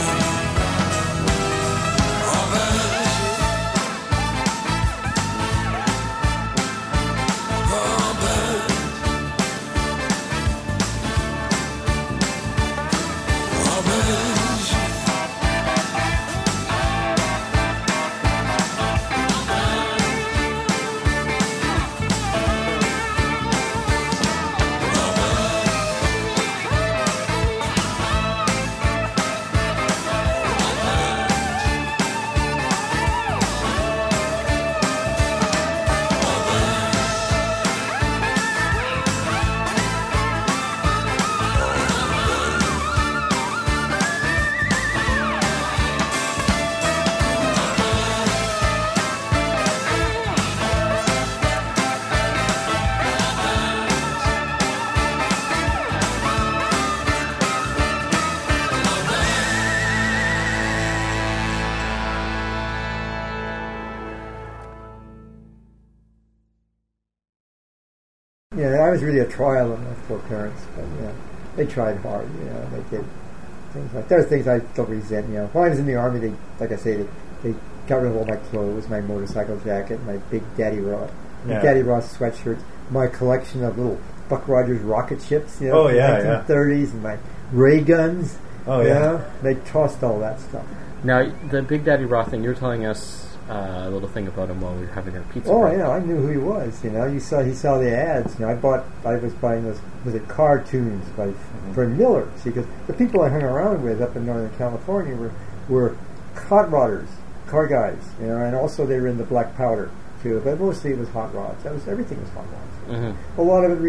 Yeah, I was really a trial of my poor parents, but they tried hard. They did things like there are things I still resent. When I was in the army, they, like I say, they got rid of all my clothes, my motorcycle jacket, my big Daddy Ross sweatshirts, my collection of little Buck Rogers rocket ships, from the 1930s, and my ray guns. They tossed all that stuff. Now, the Big Daddy Roth thing, you were telling us a little thing about him while we were having our pizza. Oh, I knew who he was. He saw the ads. I was buying those, cartoons by Fred Miller. See, because the people I hung around with up in Northern California were hot rodders, car guys, and also they were in the black powder too. But mostly it was hot rods. Everything was hot rods. Mm-hmm. A lot of it,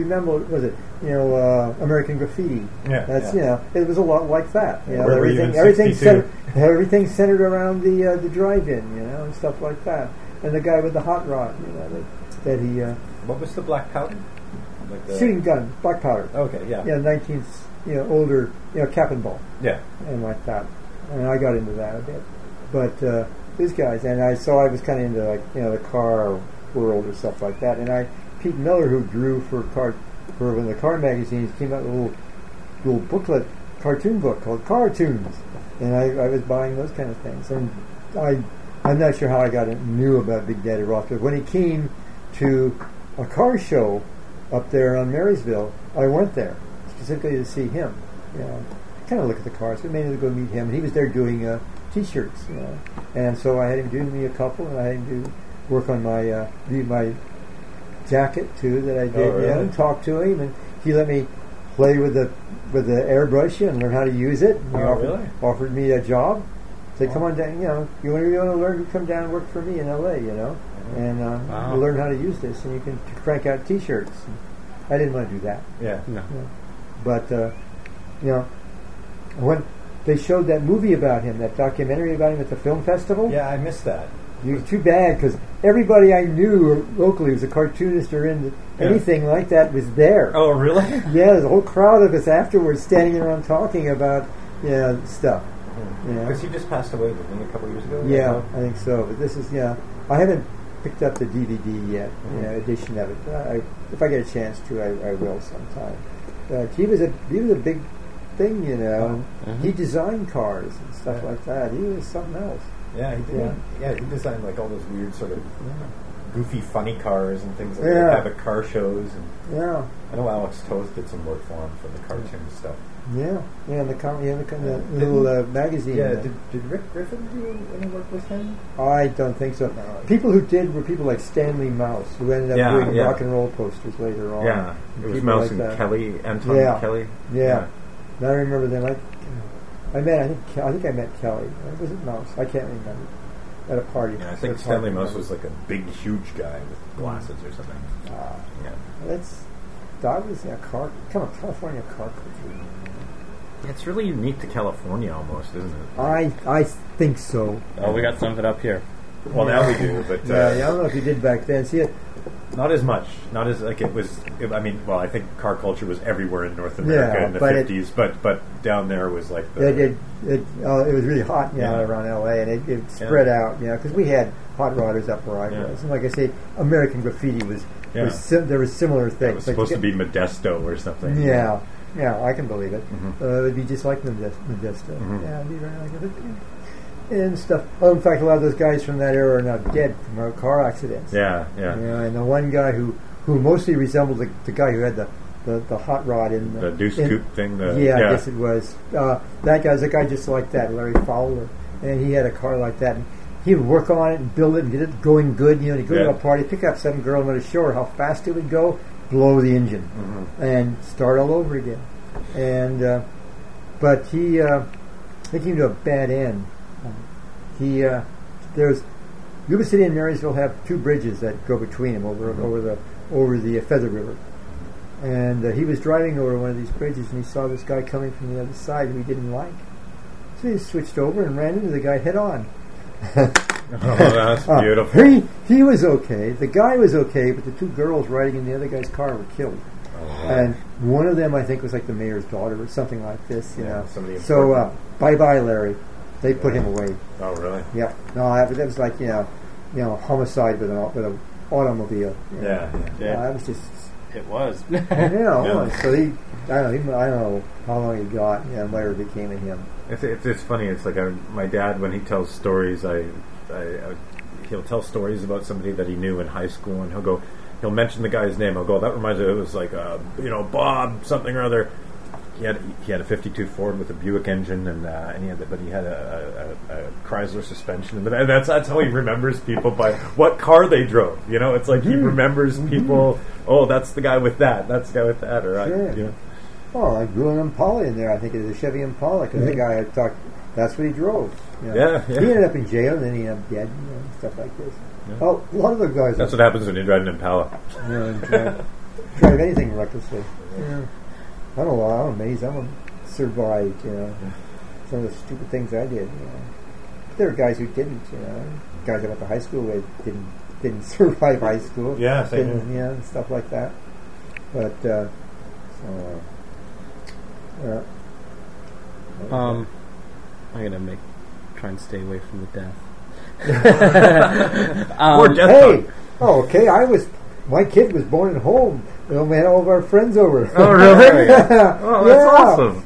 American Graffiti. It was a lot like that. Everything centered around the drive-in, and stuff like that. And the guy with the hot rod, that he. What was the black powder? Like the shooting gun, black powder. Okay, yeah. 19th, older, cap and ball. Yeah. And like that. And I got into that a bit, but these guys, and I was kind of into the car world or stuff like that, and Pete Miller, who drew for one of the car magazines, came out with a little booklet, cartoon book called Cartoons, and I was buying those kind of things. And I'm not sure how I knew about Big Daddy Roth, but when he came to a car show up there on Marysville, I went there specifically to see him. Kind of look at the cars, but mainly to go meet him. And he was there doing T-shirts, and so I had him do me a couple, and I had him do work on my jacket too that I did. Oh, really? And talk to him, and he let me play with the airbrush and learn how to use it. And offered me a job. Said, come on down. You want to learn? You come down and work for me in LA. And you learn how to use this, and you can crank out T-shirts. And I didn't want to do that. Yeah. No. But when they showed that movie about him, that documentary about him at the film festival. Yeah, I missed that. Too bad, because everybody I knew locally was a cartoonist or in anything like that was there. Oh, really? Yeah, there's a whole crowd of us afterwards standing around talking about stuff. Because he just passed away, didn't he, a couple of years ago? Yeah, I think so. But this is I haven't picked up the DVD yet, edition of it. If I get a chance to, I will sometime. But he was a big thing, and he designed cars and stuff like that. He was something else. Yeah, he did. Yeah, he designed all those weird sort of goofy, funny cars and things like that. Have at car shows. And I know Alex Toth did some work for him for the cartoon stuff. Yeah, the little magazine. Yeah, did Rick Griffin do any work with him? I don't think so. No. People who did were people like Stanley Mouse, who ended up doing rock and roll posters later on. Yeah, it was Mouse and Kelly, Anton Kelly. Yeah. I remember them. I think I met Kelly. Was it Mouse? I can't remember. At a party. Yeah, I think Stanley Mouse was like a big, huge guy with glasses or something. That was a California car culture. It's really unique to California almost, isn't it? I think so. Oh, we got some of it up here. Well, now we do, but yeah, I don't know if you did back then. See it. not as much. Not as like it was. I think car culture was everywhere in North America in the 50s, but down there was like it was really hot, around LA, and it spread out, because we had hot rodders up where I was, and like I say, American Graffiti was there was similar things. It was supposed to be Modesto or something. Yeah, I can believe it. It would be just like Modesto. Yeah, it'd be very like it. And stuff. Oh, in fact, a lot of those guys from that era are now dead from car accidents. Yeah. And the one guy who mostly resembled the guy who had the hot rod in the Deuce Coupe thing. I guess it was. That guy's a guy just like that, Larry Fowler, and he had a car like that. And he would work on it and build it and get it going good. He'd go to a party, pick up some girl, and show her how fast it would go, blow the engine, and start all over again. And but he came to a bad end. There's Yuba City and Marysville have two bridges that go between them over the Feather River, and he was driving over one of these bridges and he saw this guy coming from the other side who he didn't like, so he switched over and ran into the guy head on. Oh, that's beautiful. He was okay. The guy was okay, but the two girls riding in the other guy's car were killed. And one of them, I think, was like the mayor's daughter or something like this. So bye, Larry. They put him away. Oh, really? Yeah. No, that was like homicide with an automobile. Yeah. That was just. It was. So I don't know how long he got. Whatever became of him. It's funny. It's like my dad, when he tells stories, he'll tell stories about somebody that he knew in high school, and he'll mention the guy's name. I'll go, that reminds me, it was like Bob something or other. He had a 52 Ford with a Buick engine, and he had a Chrysler suspension. But that's how he remembers people, by what car they drove. It's like he remembers people. Oh, that's the guy with that. That's the guy with that. Or Oh, I grew an Impala in there. I think it was a Chevy Impala, because the guy had talked. That's what he drove. Yeah. He ended up in jail, and then he ended up dead. Stuff like this. Yeah. Oh, a lot of the guys. That's what happens when you drive an Impala. Drive anything recklessly. Yeah. I don't know. I'm amazed. I'm survived. Some of the stupid things I did. There were guys who didn't. Guys I went to high school with didn't survive high school. Yeah, same. And stuff like that. But I'm gonna try and stay away from the death. Or death. Hey, okay. My kid was born at home. We had all of our friends over. Oh, really? Oh, that's awesome.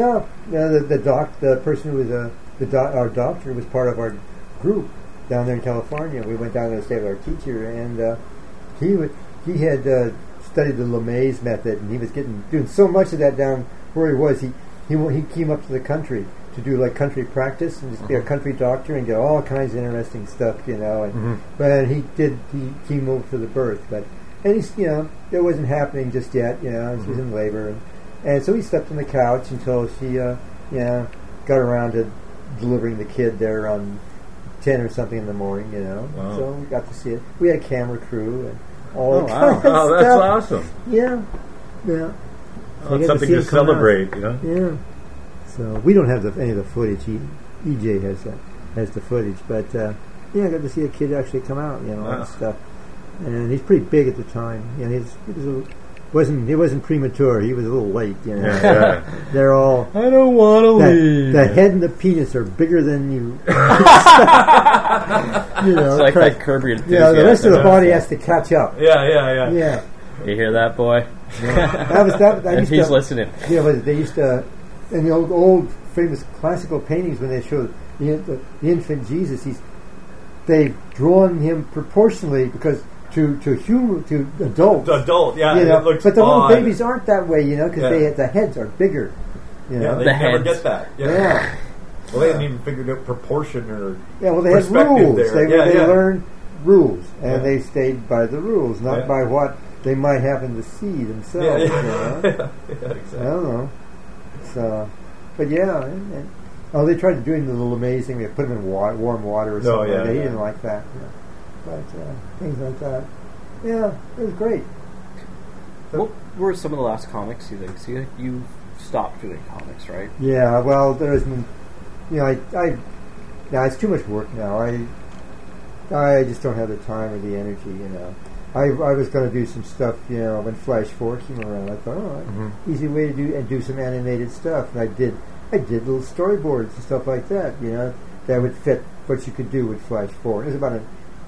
The person who was our doctor was part of our group down there in California. We went down there to stay with our teacher, and he had studied the LeMay's method, and he was doing so much of that down where he was. He came up to the country to do like country practice and just be a country doctor and get all kinds of interesting stuff, And but he came over for the birth, and he's it wasn't happening just yet, She was in labor, and so he slept on the couch until she got around to delivering the kid there around 10 or something in the morning, Wow. So we got to see it. We had a camera crew and all that kind of stuff. Oh, that's awesome. Yeah. Oh, it's something to celebrate, Yeah. So we don't have any of the footage. EJ has the footage, but I got to see a kid actually come out, and stuff. And he's pretty big at the time. He wasn't premature. He was a little late. Yeah. They're all. I don't want to leave. The head and the penis are bigger than you. It's like that Kirby enthusiasm. Yeah, the rest of the body has to catch up. Yeah. You hear that, boy? Yeah. And he's listening. Yeah, but they used to, in the old famous classical paintings, when they showed the infant Jesus, they've drawn him proportionally because to adults. Adult, yeah. It looks but the little odd. babies aren't that way, because the heads are bigger. Yeah, they never get that. Yeah. Well, they hadn't even figured out proportion or they had rules. There. They learned rules, and they stayed by the rules, not by what they might happen to see themselves. Exactly. I don't know. So, but they tried doing the little amazing. They put them in warm water or something. He didn't like that. But things like that. Yeah, it was great. What were some of the last comics you think? So you stopped doing comics, right? Yeah. Well, there isn't. It's too much work now. I just don't have the time or the energy, I was going to do some stuff, when Flash 4 came around. I thought, easy way to do some animated stuff. And I did little storyboards and stuff like that, that would fit what you could do with Flash 4. It was about an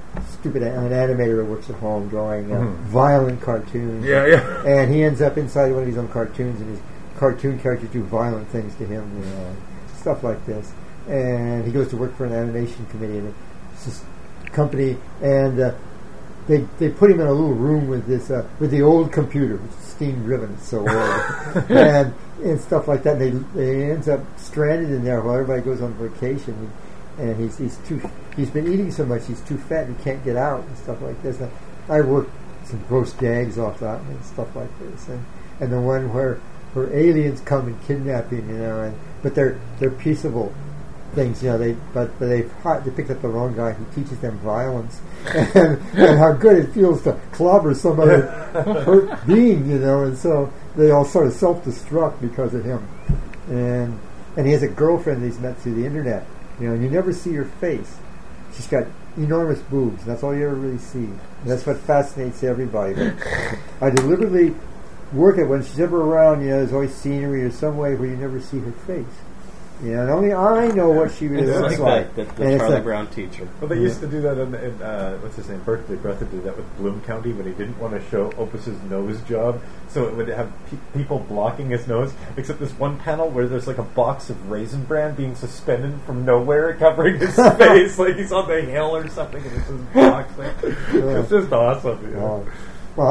animator who works at home drawing violent cartoons. Yeah. And he ends up inside one of his own cartoons, and his cartoon characters do violent things to him, stuff like this. And he goes to work for an animation committee, and it's this company, and they put him in a little room with with the old computer, which is steam driven, it's so old, and stuff like that. And they ends up stranded in there while everybody goes on vacation, and he's been eating so much he's too fat and he can't get out and stuff like this. And I worked some gross gags off that and stuff like this, and the one where aliens come and kidnap him, but they're peaceable things, they picked up the wrong guy who teaches them violence and how good it feels to clobber some other hurt being, and so they all sort of self-destruct because of him. And he has a girlfriend that he's met through the internet, and you never see her face. She's got enormous boobs. That's all you ever really see. And that's what fascinates everybody. But I deliberately work it when she's ever around. There's always scenery or some way where you never see her face. And only I know what she really looks like. The Charlie Brown teacher. Well, they used to do that in what's his name, Berkeley. Breathitt did that with Bloom County when he didn't want to show Opus's nose job, so it would have people blocking his nose, except this one panel where there's like a box of Raisin Bran being suspended from nowhere, covering his face, like he's on the hill or something, and it's this box there. It's just awesome. Well,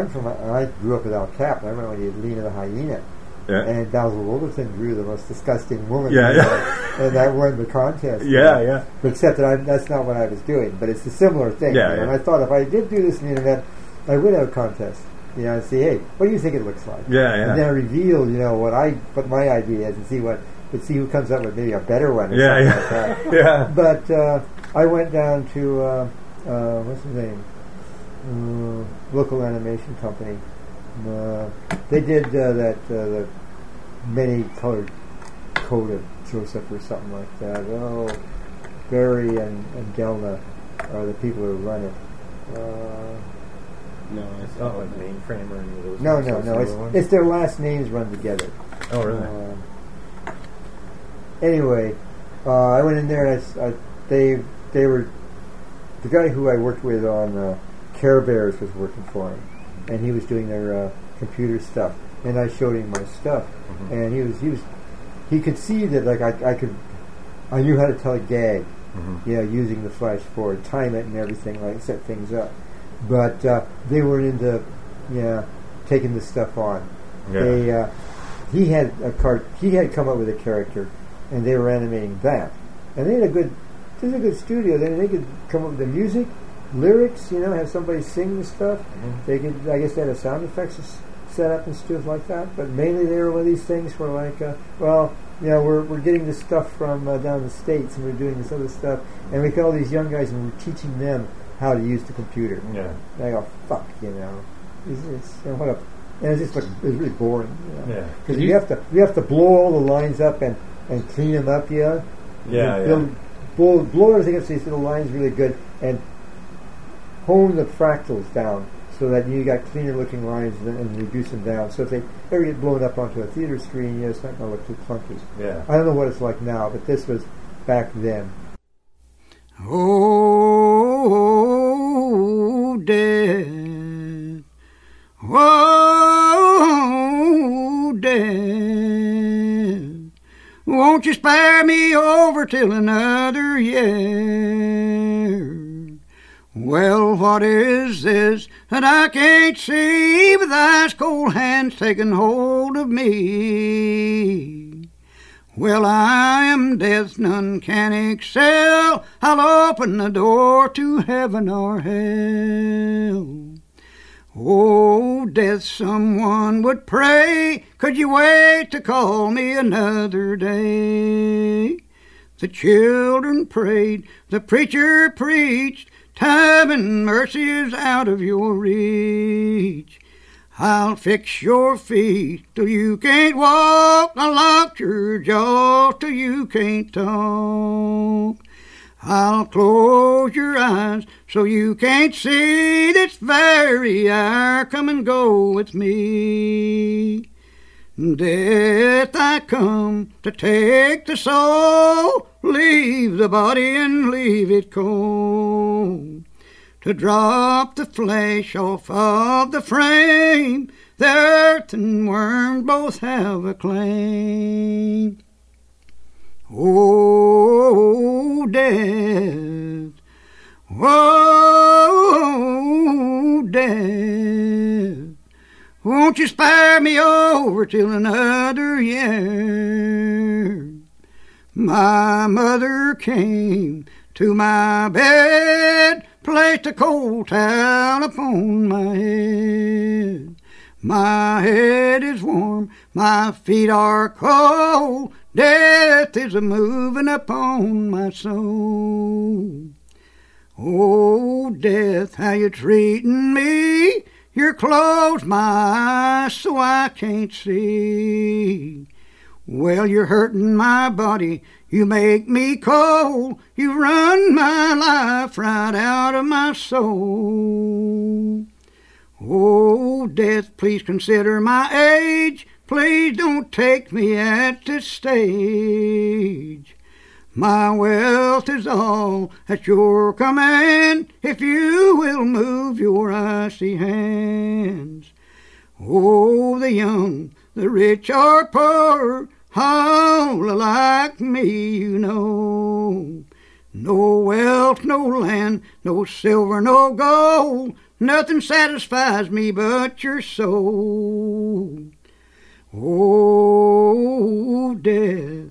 I grew up with Al Cap. I remember when he had Lena the Hyena. Yeah. And Basil Wolverton drew the most disgusting woman. Yeah. And that won the contest. Yeah. But except that that's not what I was doing. But it's a similar thing. Yeah. And I thought if I did do this on the internet, I would have a contest. And say, hey, what do you think it looks like? Yeah. And then I reveal, what my idea is, and see who comes up with maybe a better one. Or something like that. Yeah. But I went down to what's his name? Local animation company. They did the many-colored coat of Joseph or something like that. Barry and Gelna are the people who run it. No, it's not like Mainframe or any of those. No. It's their last names run together. Oh, really? Anyway, I went in there and they were the guy who I worked with on Care Bears was working for him. And he was doing their computer stuff, and I showed him my stuff, and he could see that I knew how to tell a gag, using the Flash Forward, time it and everything, set things up, but they weren't into taking this stuff on. Yeah. He had come up with a character, and they were animating that, and they had a good studio. They could come up with the music. Lyrics, have somebody sing the stuff. They could, I guess, they had a sound effects set up and stuff like that. But mainly, they were one of these things where, we're getting this stuff from down in the States, and we're doing this other stuff, and we got all these young guys, and we're teaching them how to use the computer. Yeah. And I go, fuck, and it's really boring. Yeah. Because you have to blow all the lines up and clean them up. Blow everything up so these little lines really good and hone the fractals down so that you got cleaner looking lines and reduce them down. So if they ever get blown up onto a theater screen, it's not going to look too clunky. Yeah. I don't know what it's like now, but this was back then. Oh, Dad. Oh, Dad. Won't you spare me over till another year? Well, what is this that I can't see with ice cold hands taking hold of me? Well, I am death, none can excel. I'll open the door to heaven or hell. Oh, death, someone would pray. Could you wait to call me another day? The children prayed, the preacher preached. Time and mercy is out of your reach. I'll fix your feet till you can't walk. I'll lock your jaw till you can't talk. I'll close your eyes so you can't see this very hour. Come and go with me. Death, I come to take the soul, leave the body and leave it cold. To drop the flesh off of the frame, the earth and worm both have a claim. Oh, death, oh, death, won't you spare me over till another year? My mother came to my bed, placed a cold towel upon my head. My head is warm, my feet are cold, death is a-moving upon my soul. Oh, death, how you treating me? You're closed my eyes so I can't see. Well, you're hurting my body, you make me cold, you run my life right out of my soul. Oh, death, please consider my age, please don't take me at this stage. My wealth is all at your command, if you will move your icy hands. Oh, the young, the rich or poor, all like me you know. No wealth, no land, no silver, no gold, nothing satisfies me but your soul. Oh, death,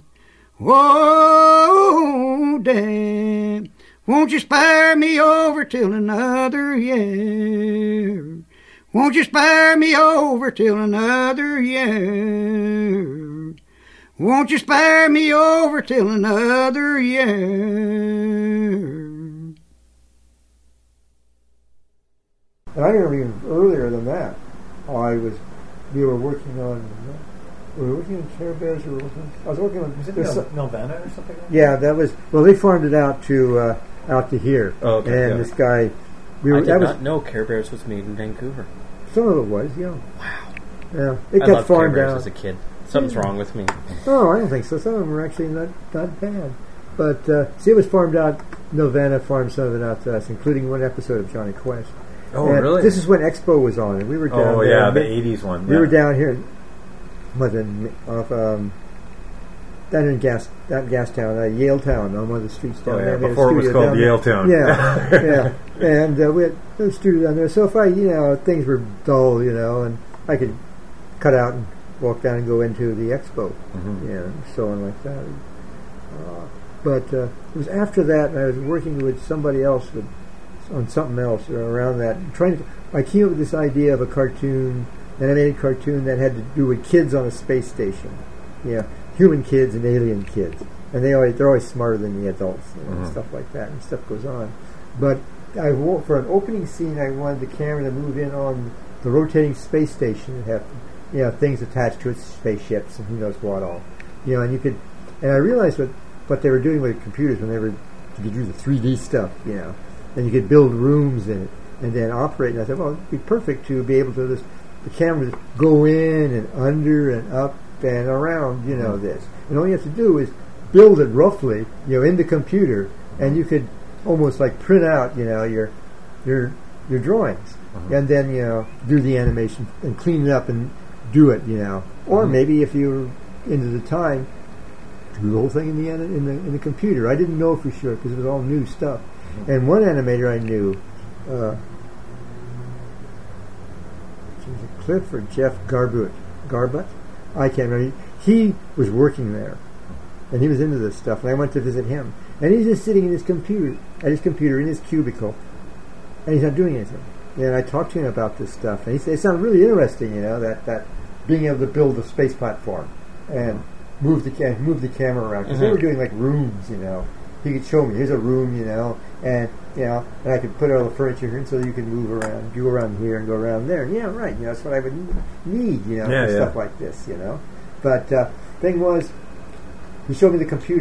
oh, death, won't you spare me over till another year? Won't you spare me over till another year? Won't you spare me over till another year? And I remember even earlier than that, we were working on Care Bears, I was working on... Was it Nelvana or something like that? Yeah, that was... Well, they farmed it out to here. Oh, okay, and this guy... I did not know Care Bears was made in Vancouver. Some of it was, yeah. Wow. Yeah, I loved Care Bears as a kid. Something's wrong with me. Oh, I don't think so. Some of them were actually not bad. But, see, it was farmed out... Nelvana farmed some of it out to us, including one episode of Johnny Quest. Oh, and really? This is when Expo was on, and we were down there. Oh, yeah, the 80s one. We were down here, down in Gastown, Yaletown, on one of the streets down there. Before it was called Yaletown. Yeah, yeah. And we had a studio down there. So if things were dull, and I could cut out and walk down and go into the Expo, so on like that. But it was after that, and I was working with somebody else on something else around that. I came up with this idea of a cartoon, an animated cartoon that had to do with kids on a space station. Yeah, human kids and alien kids, and they're always smarter than the adults and stuff like that. And stuff goes on. But for an opening scene, I wanted the camera to move in on the rotating space station and have things attached to its spaceships and who knows what all. And you could, and I realized what they were doing with computers when you could do the 3D stuff, and you could build rooms in it and then operate. And I thought, well, it'd be perfect to be able to the cameras go in and under and up and around, this. And all you have to do is build it roughly, in the computer, and you could almost like print out, your drawings, and then do the animation and clean it up and do it, Or maybe if you're into the time, do the whole thing in the computer. I didn't know for sure because it was all new stuff. And one animator I knew, was it Cliff or Jeff Garbutt? I can't remember. He was working there, and he was into this stuff. And I went to visit him, and he's just sitting at his computer in his cubicle, and he's not doing anything. And I talked to him about this stuff, and he said it sounded really interesting. That being able to build a space platform and move the camera around because they were doing like rooms. He could show me, here's a room, and I could put all the furniture here so you can move around, go around here and go around there. Yeah, right. That's what I would need, for stuff like this, But thing was, he showed me the computer,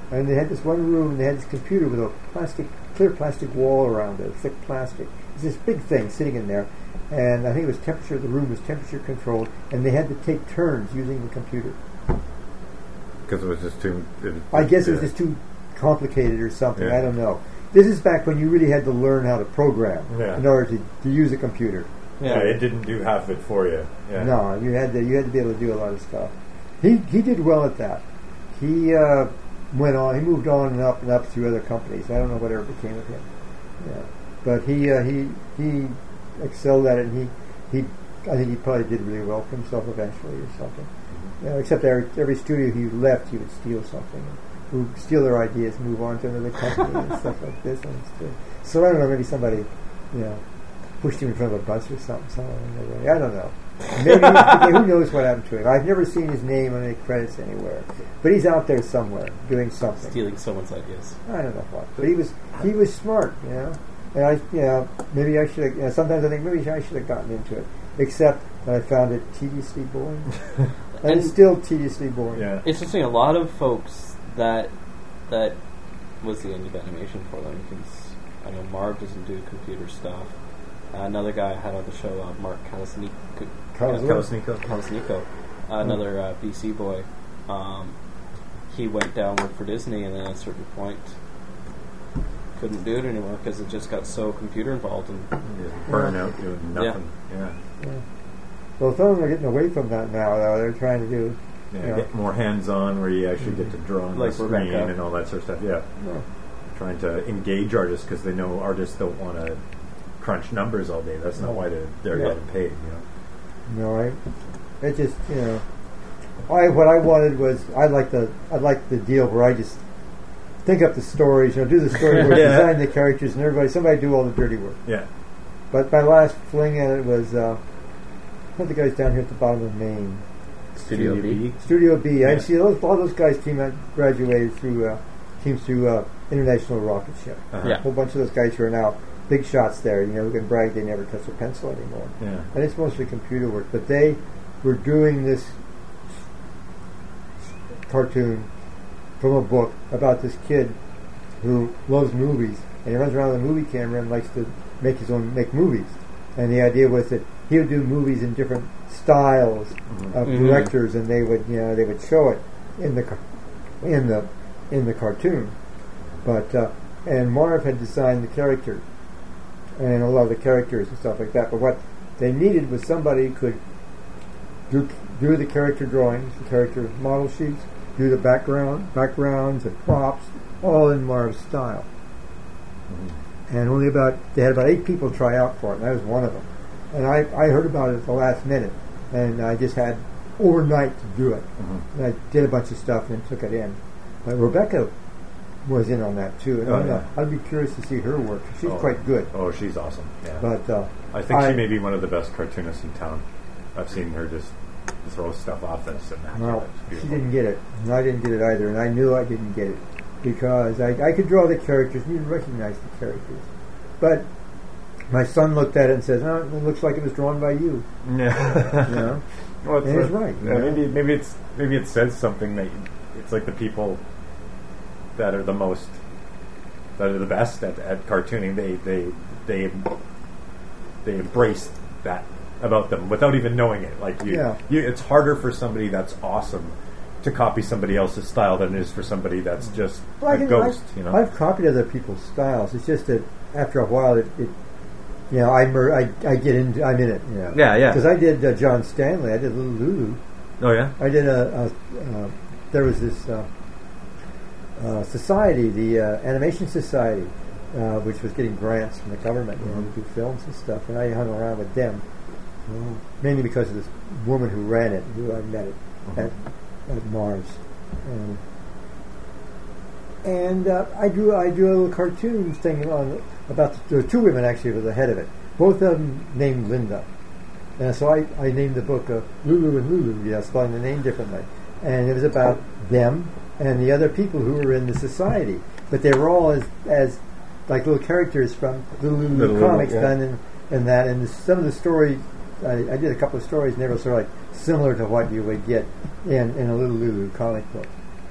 And they had this one room, and they had this computer with a clear plastic wall around it, thick plastic. It's this big thing sitting in there, and I think it was temperature. The room was temperature controlled, and they had to take turns using the computer. Because it was just too... I guess it was just too complicated or something. Yeah. I don't know. This is back when you really had to learn how to program in order to use a computer. Yeah, it didn't do half of it for you. Yeah. No, you had to be able to do a lot of stuff. He did well at that. He went on. He moved on and up through other companies. I don't know whatever became of him. Yeah, but he excelled at it. And I think he probably did really well for himself eventually or something. You know, except every studio he left, he would steal something, steal their ideas, move on to another company and stuff like this. So I don't know. Maybe somebody, pushed him in front of a bus or something. I don't know. Maybe who knows what happened to him? I've never seen his name on any credits anywhere, but he's out there somewhere doing something, stealing someone's ideas. I don't know what, but he was smart, And maybe I should have. Sometimes I think maybe I should have gotten into it, except I found it tediously boring, and it's still tediously boring. Yeah, interesting. A lot of folks that was the end of animation for them, because I know Marv doesn't do computer stuff. Another guy I had on the show, Mark Kalasniko, another BC boy. He went downward for Disney, and then at a certain point couldn't do it anymore because it just got so computer involved and burn out doing nothing. Yeah. Well, some of them are getting away from that now, though. They're trying to do get more hands-on, where you actually get to draw on like the screen Rebecca. and all that sort of stuff. Yeah. Trying to engage artists because they know artists don't want to crunch numbers all day. That's not why they're getting paid. No, it just what I wanted was I'd like the deal where I just think up the stories, do the storyboard, design the characters, and somebody do all the dirty work. Yeah. But my last fling at it was one of the guys down here at the bottom of Maine. Studio B. Studio B. Yeah. I see all those guys graduated through International Rocket Ship. A whole bunch of those guys who are now big shots there, who can brag they never touch a pencil anymore. Yeah. And it's mostly computer work. But they were doing this cartoon from a book about this kid who loves movies, and he runs around with a movie camera and likes to make movies. And the idea was that he would do movies in different styles of directors, and they would show it in the cartoon. But and Marv had designed the character and a lot of the characters and stuff like that. But what they needed was somebody who could do the character drawings, the character model sheets, do the backgrounds and props, all in Marv's style. And they had about 8 people try out for it, and I was one of them. And I heard about it at the last minute, and I just had overnight to do it. And I did a bunch of stuff and then took it in. But Rebecca was in on that too. And I'd be curious to see her work. She's quite good. Oh, she's awesome. Yeah. But I think she may be one of the best cartoonists in town. I've seen her just throw stuff off that's immaculate. Well, she didn't get it, and I didn't get it either, and I knew I didn't get it because I could draw the characters and you'd recognize the characters. But my son looked at it and says, "Oh, it looks like it was drawn by you." Yeah. Well, and he's right. Maybe it says something that it's like the people that are the best at cartooning. They embrace that about them without even knowing it. Like it's harder for somebody that's awesome to copy somebody else's style than it is for somebody that's just a ghost. I've copied other people's styles. It's just that after a while, I get into. I'm in it. Yeah. Because I did John Stanley. I did Little Lulu. Oh yeah. I did there was this society, the Animation Society, which was getting grants from the government to do films and stuff, and I hung around with them mainly because of this woman who ran it, who I met at Mars, and I drew a little cartoon thing there were 2 women actually who were the head of it, both of them named Linda, and so I named the book Lulu and Lulu, spelling the name differently, and it was about them and the other people who were in the society, but they were all as like little characters from Little Lulu comics done in that, and some of the stories I did a couple of stories, and they were sort of like similar to what you would get in a Little Lulu comic book.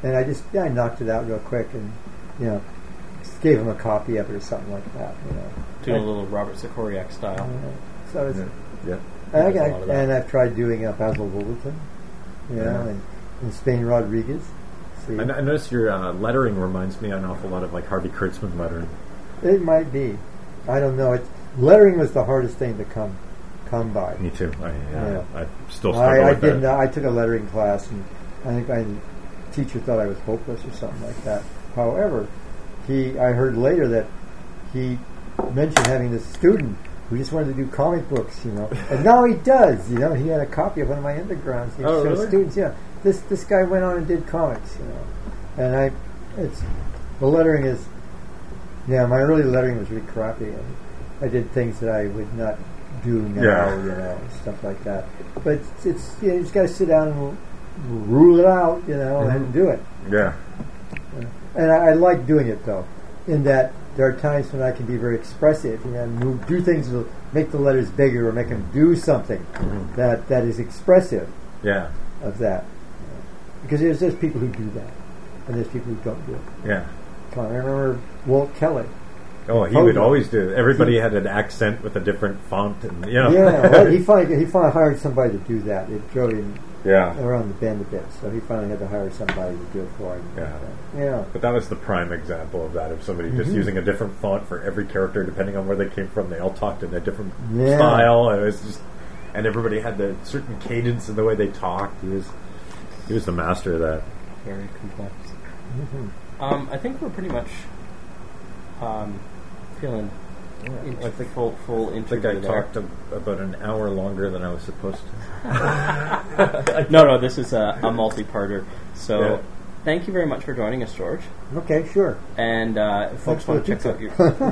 And I knocked it out real quick, and just gave him a copy of it or something like that. Doing a little Robert Sikoriak style. So it's, Yeah. and I've tried doing Basil Wolverton, and Spain Rodriguez. See? I notice your lettering reminds me an awful lot of like Harvey Kurtzman lettering. It might be. I don't know. Lettering was the hardest thing to come by. Me too. I still struggle I with didn't. that. I took a lettering class, and I think my teacher thought I was hopeless or something like that. However, I heard later that he mentioned having this student who just wanted to do comic books, and now he does. He had a copy of one of my undergrounds. He showed really? students. This guy went on and did comics, and the lettering is. Yeah, my early lettering was really crappy, and I did things that I would not do now, stuff like that. But it's you just got to sit down and rule it out, and do it. Yeah. And I like doing it though, in that there are times when I can be very expressive, and do things to make the letters bigger or make them do something that is expressive. Yeah. Of that, because there's people who do that, and there's people who don't do it. Yeah. I remember Walt Kelly. Oh, he would always do it. Everybody had an accent with a different font, and Yeah, well, he finally hired somebody to do that. It drove him around the bend a bit, so he finally had to hire somebody to do it for him. Yeah. But that was the prime example of that, of somebody just using a different font for every character, depending on where they came from. They all talked in a different style, and it was just, and everybody had the certain cadence in the way they talked. He was the master of that. Very complex. I think we're pretty much feeling full interview. I think I talked about an hour longer than I was supposed to. No, this is a multi-parter. So, thank you very much for joining us, George. Okay, sure. And folks want to check out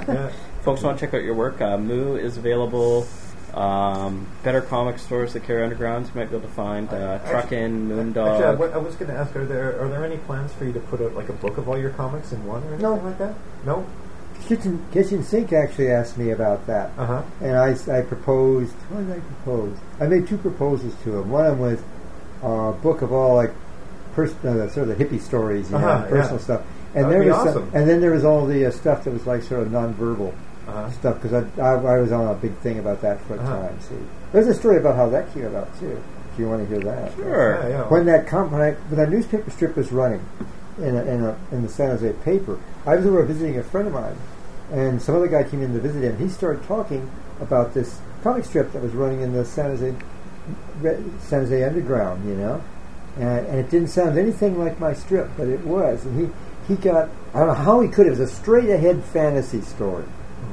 your work. Moo is available. Better comic stores that carry undergrounds you might be able to find. Truckin', Moondog. Actually, I was going to ask: Are there any plans for you to put out like a book of all your comics in one or anything like that? No. Kitchen Sink actually asked me about that, and I proposed. What did I propose? I made two proposals to him. One of them was a book of all sort of the hippie stories, personal stuff, and there was awesome. And then there was all the stuff that was like sort of nonverbal stuff, because I was on a big thing about that for a time. See, there's a story about how that came about too. If you want to hear that, sure. When that newspaper strip was running in the San Jose paper, I was over visiting a friend of mine, and some other guy came in to visit him. He started talking about this comic strip that was running in the San Jose Underground, and it didn't sound anything like my strip, but it was. And he got, I don't know how he could. It was a straight ahead fantasy story,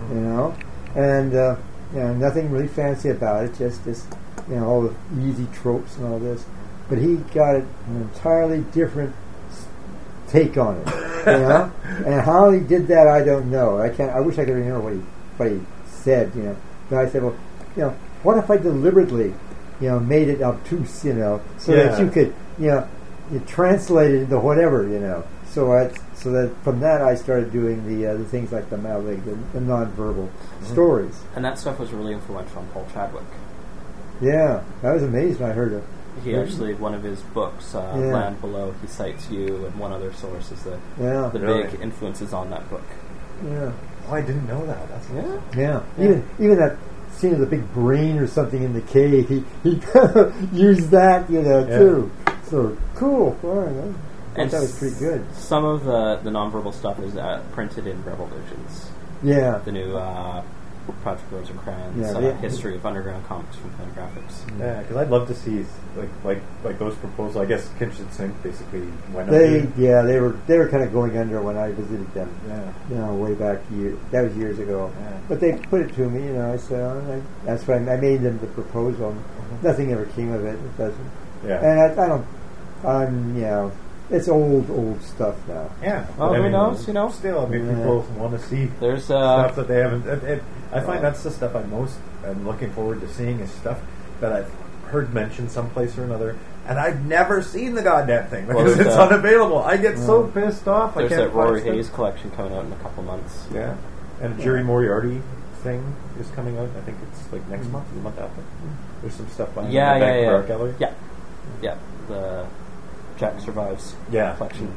and nothing really fancy about it. Just this, all the easy tropes and all this. But he got an entirely different take on it, and how he did that, I don't know. I wish I could remember what he said, But I said, well, what if I deliberately, made it obtuse, so that you could, you translate it into whatever, So that from that I started doing the things like the Malvig, the nonverbal stories. And that stuff was really influential on Paul Chadwick. Yeah, I was amazed when I heard it. He actually, one of his books, Land Below, he cites you and one other source as the big influences on that book. Yeah. Oh, I didn't know that. That's Yeah. Even that scene of the big brain or something in the cave, he used that, too. So cool. Well, and that was pretty good. Some of the nonverbal stuff is printed in Rebel Visions. Yeah. The new Project Rosecrans, history of underground comics from Fantagraphics. Yeah, because I'd love to see like those proposals. I guess Kitchen Sink basically went under. They were kind of going under when I visited them. Yeah, way back that was years ago. Yeah. But they put it to me. I said, that's why I made them the proposal. Nothing ever came of it. It doesn't. Yeah. And I don't. It's old stuff now. Yeah. Well, who knows? Still, people want to see stuff that they haven't. I find that's the stuff I'm looking forward to seeing, is stuff that I've heard mentioned someplace or another, and I've never seen the goddamn thing because it's unavailable. I get so pissed off. There's that Rory Hayes collection coming out in a couple months. Yeah, and Jerry Moriarty thing is coming out. I think it's like next month, the month after. There's some stuff by Art Gallery. Yeah. The Jack Survives collection.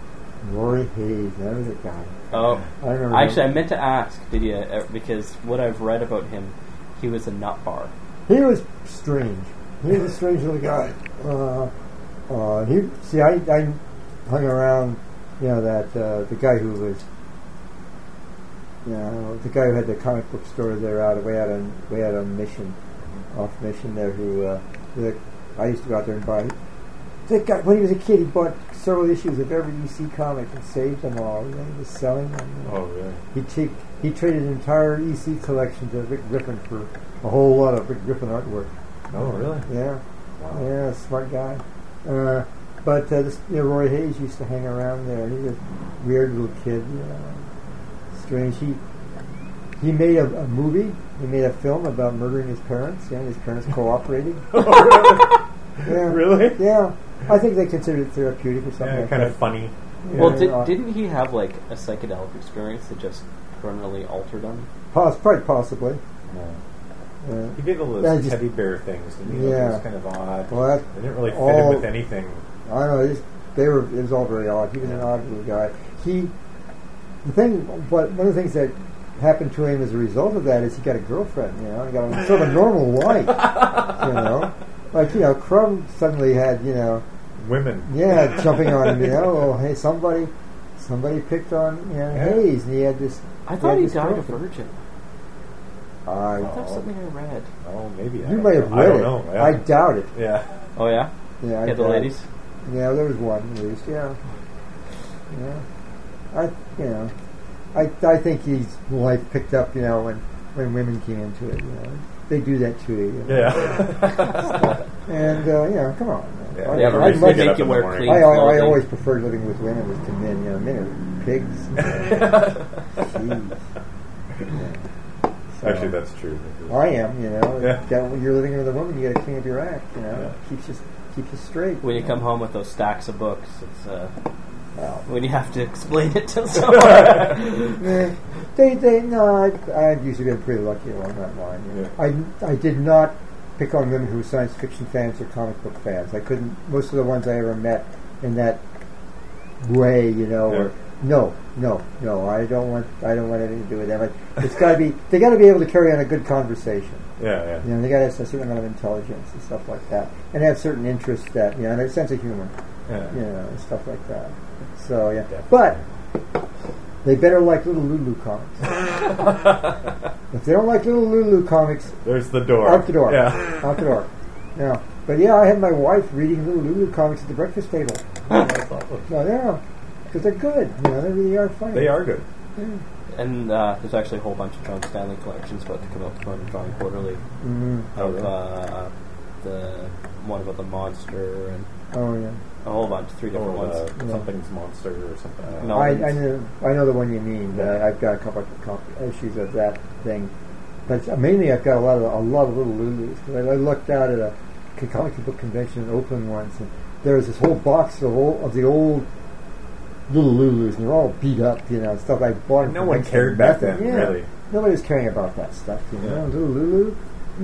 Rory Hayes, that was a guy. Oh, I remember. actually, I meant to ask, did you? Because what I've read about him, he was a nut bar. He was strange. He was a strange little guy. I hung around, that the guy who was, the guy who had the comic book store there way out on Mission, off Mission there. I used to go out there and buy. That guy, when he was a kid, he bought several issues of every EC comic and saved them all. He was selling them. Oh, really? He traded entire EC collection to Rick Griffin for a whole lot of Rick Griffin artwork. Oh, really? Yeah. Wow. Yeah, smart guy. But Roy Hayes used to hang around there. He was a weird little kid. Strange. He made a movie. He made a film about murdering his parents. And his parents cooperated. Oh, really? Yeah. Really? Yeah. I think they considered it therapeutic or something. Yeah, like kind that. of funny. Well, didn't he have like a psychedelic experience that just permanently altered him? Possibly. Yeah. He did all those teddy bear things, didn't he? Yeah. It was kind of odd. Well, they didn't really fit in with anything. I don't know. It was all very odd. He was an odd little guy. One of the things that happened to him as a result of that is he got a girlfriend. He got sort of a normal life. Like Crumb suddenly had women. Yeah, jumping on him. Oh, hey, somebody picked on Hayes, and he had this. I thought he died a virgin. That's something I read. Oh, maybe. You may have read it. Know. Yeah. I doubt it. Yeah. Oh, yeah? Yeah. Get the ladies? Yeah, there was one at least. Yeah. I think his life picked up. When women came into it. They do that to you. Yeah. And come on. Yeah. I make you wear clean I clothing. always preferred living with women to men. Men are pigs. Jeez. Actually, that's true. I am, When you're living with a woman, you got to clean up your act. Keeps you straight. When you come home with those stacks of books, it's when you have to explain it to someone. I've usually been pretty lucky along that line. I did not pick on women who were science fiction fans or comic book fans. I couldn't. Most of the ones I ever met in that way, or no. I don't want anything to do with them. It's got to be. They got to be able to carry on a good conversation. Yeah. They got to have a certain amount of intelligence and stuff like that, and have certain interests that and a sense of humor. And stuff like that. So Definitely. But they better like Little Lulu comics. If they don't like Little Lulu comics, there's the door. Out the door. Yeah. Out the door. Yeah. But I had my wife reading Little Lulu comics at the breakfast table. Because they're good. They really are funny. They are good. Yeah. And there's actually a whole bunch of John Stanley collections about to come out tomorrow, Drawing Quarterly. Of the one about the monster and a whole bunch, 3 different ones. Something's monster or something. No, I know the one you mean. I've got a couple of issues of that thing, but mainly I've got a lot of Little Lulus. I looked out at a comic book convention in Oakland once, and there was this whole box of the old Little Lulus, and they're all beat up, stuff I bought. No one cared back then, really. Nobody was caring about that stuff, Little Lulu.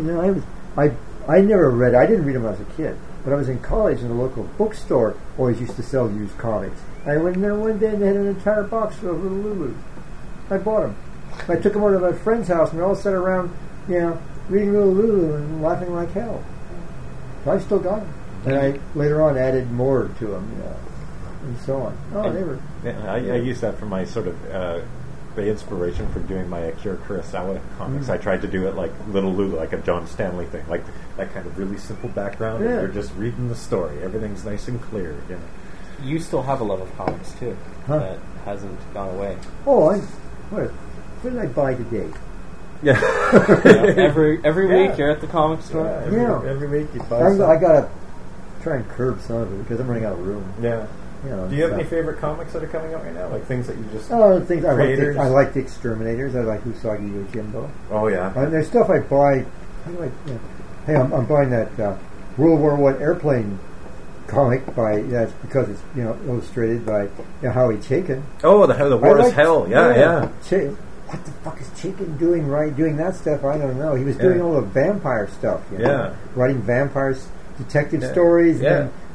I never read. I didn't read them as a kid. When I was in college, in the local bookstore, always used to sell used comics. I went in there one day and they had an entire box full of Little Lulus. I bought them. I took them over to my friend's house, and we all sat around, reading Little Lulu and laughing like hell. So I still got them. And I later on added more to them, and so on. They were. Yeah, I used that for my sort of the inspiration for doing my Akira Kurosawa comics. I tried to do it like Little Lulu, like a John Stanley thing, like that kind of really simple background. And you're just reading the story. Everything's nice and clear. You still have a love of comics too that hasn't gone away. Oh, what did I buy today? Yeah. Every week you're at the comic store. Every week you buy. I gotta try and curb some of it because I'm running out of room. Yeah. Do you have any favorite comics that are coming out right now? Like things that you just things I like the Exterminators. I like Usagi Yojimbo. Oh yeah. And there's stuff I buy. Hey, I'm buying that World War I airplane comic by that's because it's illustrated by Howie Chaykin. Oh, the War is Hell. Yeah. What the fuck is Chaykin doing that stuff? I don't know. He was doing all the vampire stuff. Writing vampire detective stories. And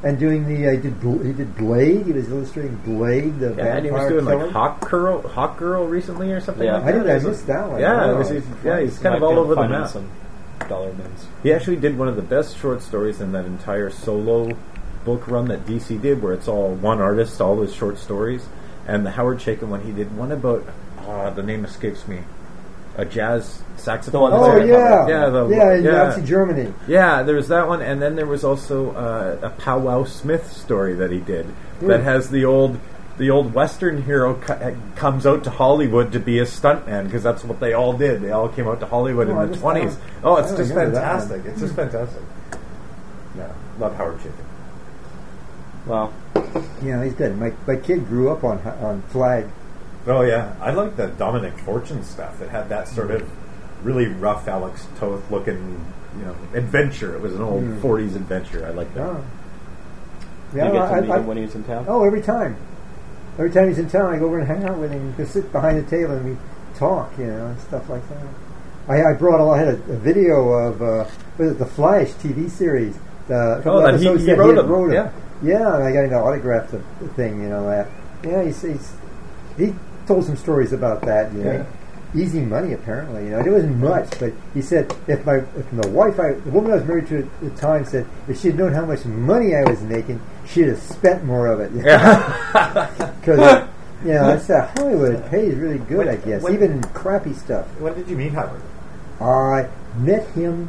And doing the he did Blade. He was illustrating Blade, the vampire and he was doing killer. like Hawk Girl recently or something. Yeah. like I missed that one. Yeah, Oh, he's kind of all over the map. Some dollar bins. He actually did one of the best short stories in that entire solo book run that DC did, where it's all one artist, all his short stories. And the Howard Chaykin one, he did one about the name escapes me. A jazz saxophone. Oh yeah, yeah, Nazi Germany. Yeah, there was that one, and then there was also a Pow Wow Smith story that he did that has the old Western hero comes out to Hollywood to be a stuntman, because that's what they all did. They all came out to Hollywood in the 20s. Oh, it's just fantastic! It's just fantastic. Yeah, love Howard Chaykin. Well, Yeah, he's good. My kid grew up on Flag. Oh yeah, I like the Dominic Fortune stuff. It had that sort of really rough Alex Toth looking, adventure. It was an old 40s adventure. I like that. Oh. Yeah, you get to meet him when he's in town? Oh, every time. Every time he's in town, I go over and hang out with him. Just sit behind the table and we talk, and stuff like that. I had a video of was it the Flash TV series? That he wrote him. Yeah, and I got him to autograph the thing, that. Yeah, he told some stories about that. Easy money, apparently. It wasn't much, but he said if the wife, the woman I was married to at the time, said if she had known how much money I was making, she'd have spent more of it. Because I said Hollywood pays really good, I guess, even in crappy stuff. When did you meet Howard? I met him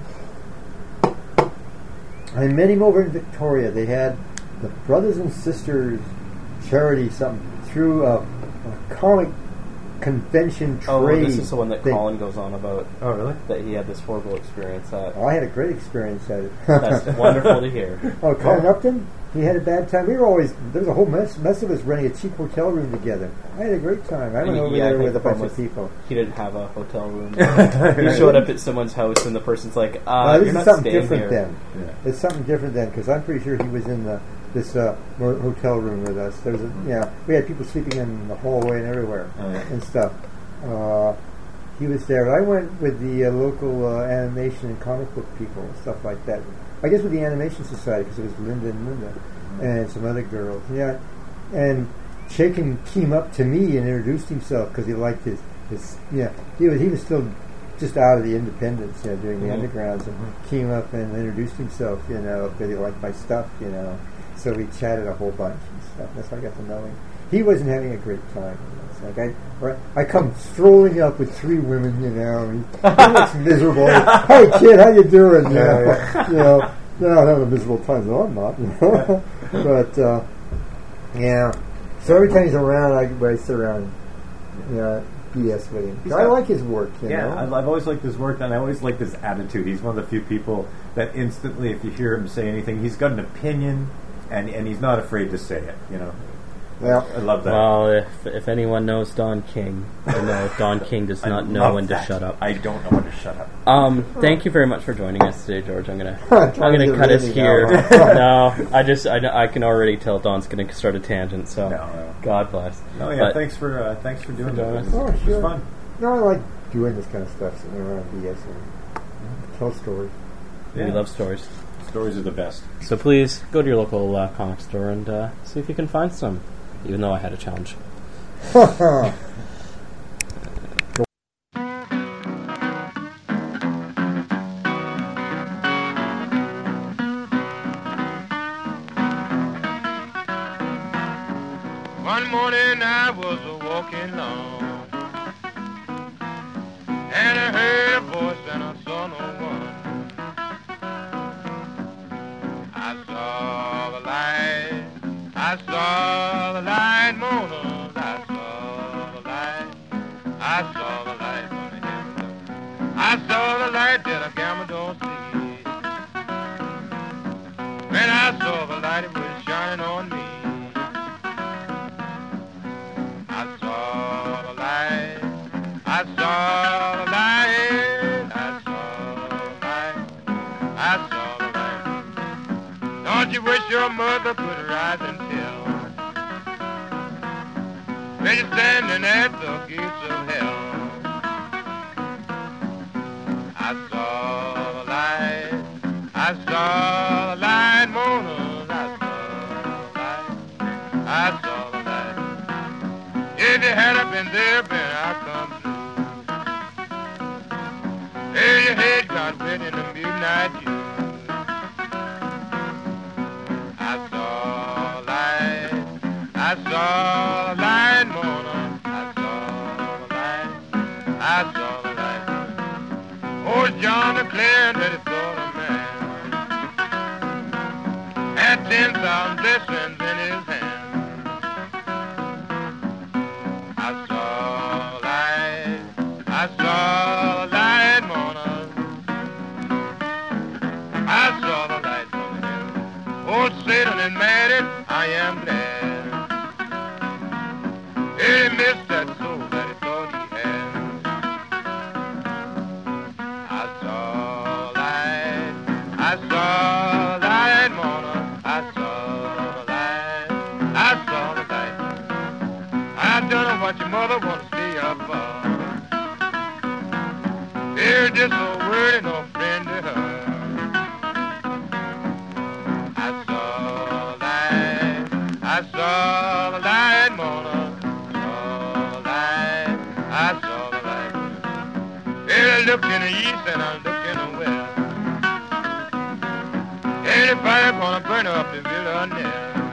over in Victoria. They had the Brothers and Sisters charity something through a comic convention trade. Oh, this is the one that thing. Colin goes on about. Oh, really? That he had this horrible experience at. I had a great experience at it. That's wonderful to hear. Oh, Colin Upton? He had a bad time. There was a whole mess of us renting a cheap hotel room together. I had a great time. I went over there with a bunch of people. He didn't have a hotel room. He showed up at someone's house and the person's like, this you're is not something staying different here. then. Yeah. It's something different then, because I'm pretty sure he was in this hotel room with us. There was we had people sleeping in the hallway and everywhere and stuff. He was there. I went with the local animation and comic book people and stuff like that. I guess with the Animation Society, because it was Linda and some other girls. Yeah, and Chaykin came up to me and introduced himself because he liked his he was still just out of the independents, doing the undergrounds, and came up and introduced himself, because he liked my stuff, So we chatted a whole bunch and stuff. That's how I got to know him. He wasn't having a great time. It's like I come strolling up with three women, and he looks miserable. Hey kid, how you doing? They're not having a miserable time. No, I'm not. But so every time he's around, I sit around, BS with him. I like his work. I've always liked his work, and I always liked his attitude. He's one of the few people that instantly, if you hear him say anything, he's got an opinion, and he's not afraid to say it. Well, I love that. Well, if anyone knows Don King, I know Don King does not know when to shut up. I don't know when to shut up. Thank you very much for joining us today, George. I'm gonna cut us here. No, I can already tell Don's gonna start a tangent. So, God bless. Oh yeah, thanks for doing that. Oh, sure. It was fun. I like doing this kind of stuff, sitting around BS and tell stories. We love stories. Stories are the best. So please go to your local comic store and see if you can find some. Even though I had a challenge. One morning I was walking along, and I heard a voice and I saw no one. I saw the light, I saw the light, Mona, I saw the light, I saw the light on the hill. I saw the light that a gamma don't see. When I saw the light, it was shining on me. I saw the light, I saw the light, I saw the light, I saw the light. Don't you wish your mother could rise and tell? When you're standing at the gates of hell. I saw the light, I saw the light, Mona, I saw I saw the light. If you had been there, Ben, I come through. Hey, your head got wet in the midnight dew. I saw light. I saw the light, Mona. I saw the light. I saw the light. Oh, John declared that he saw the man. Had 10,000 blessings in his hand. I saw light. I saw the light, Mona. I saw the light, Mona. Oh, Satan and mad, I am glad. He missed that soul that he thought he had. I saw light. I saw light, Mona. I saw light. I saw the light. I don't know what your mother wants me up for. Hear just a word and no friend to her. I saw light. I saw the light, Mona. I saw the light. Hey, I looked in the east and I looked in the west. Anybody gonna burn up the villa now?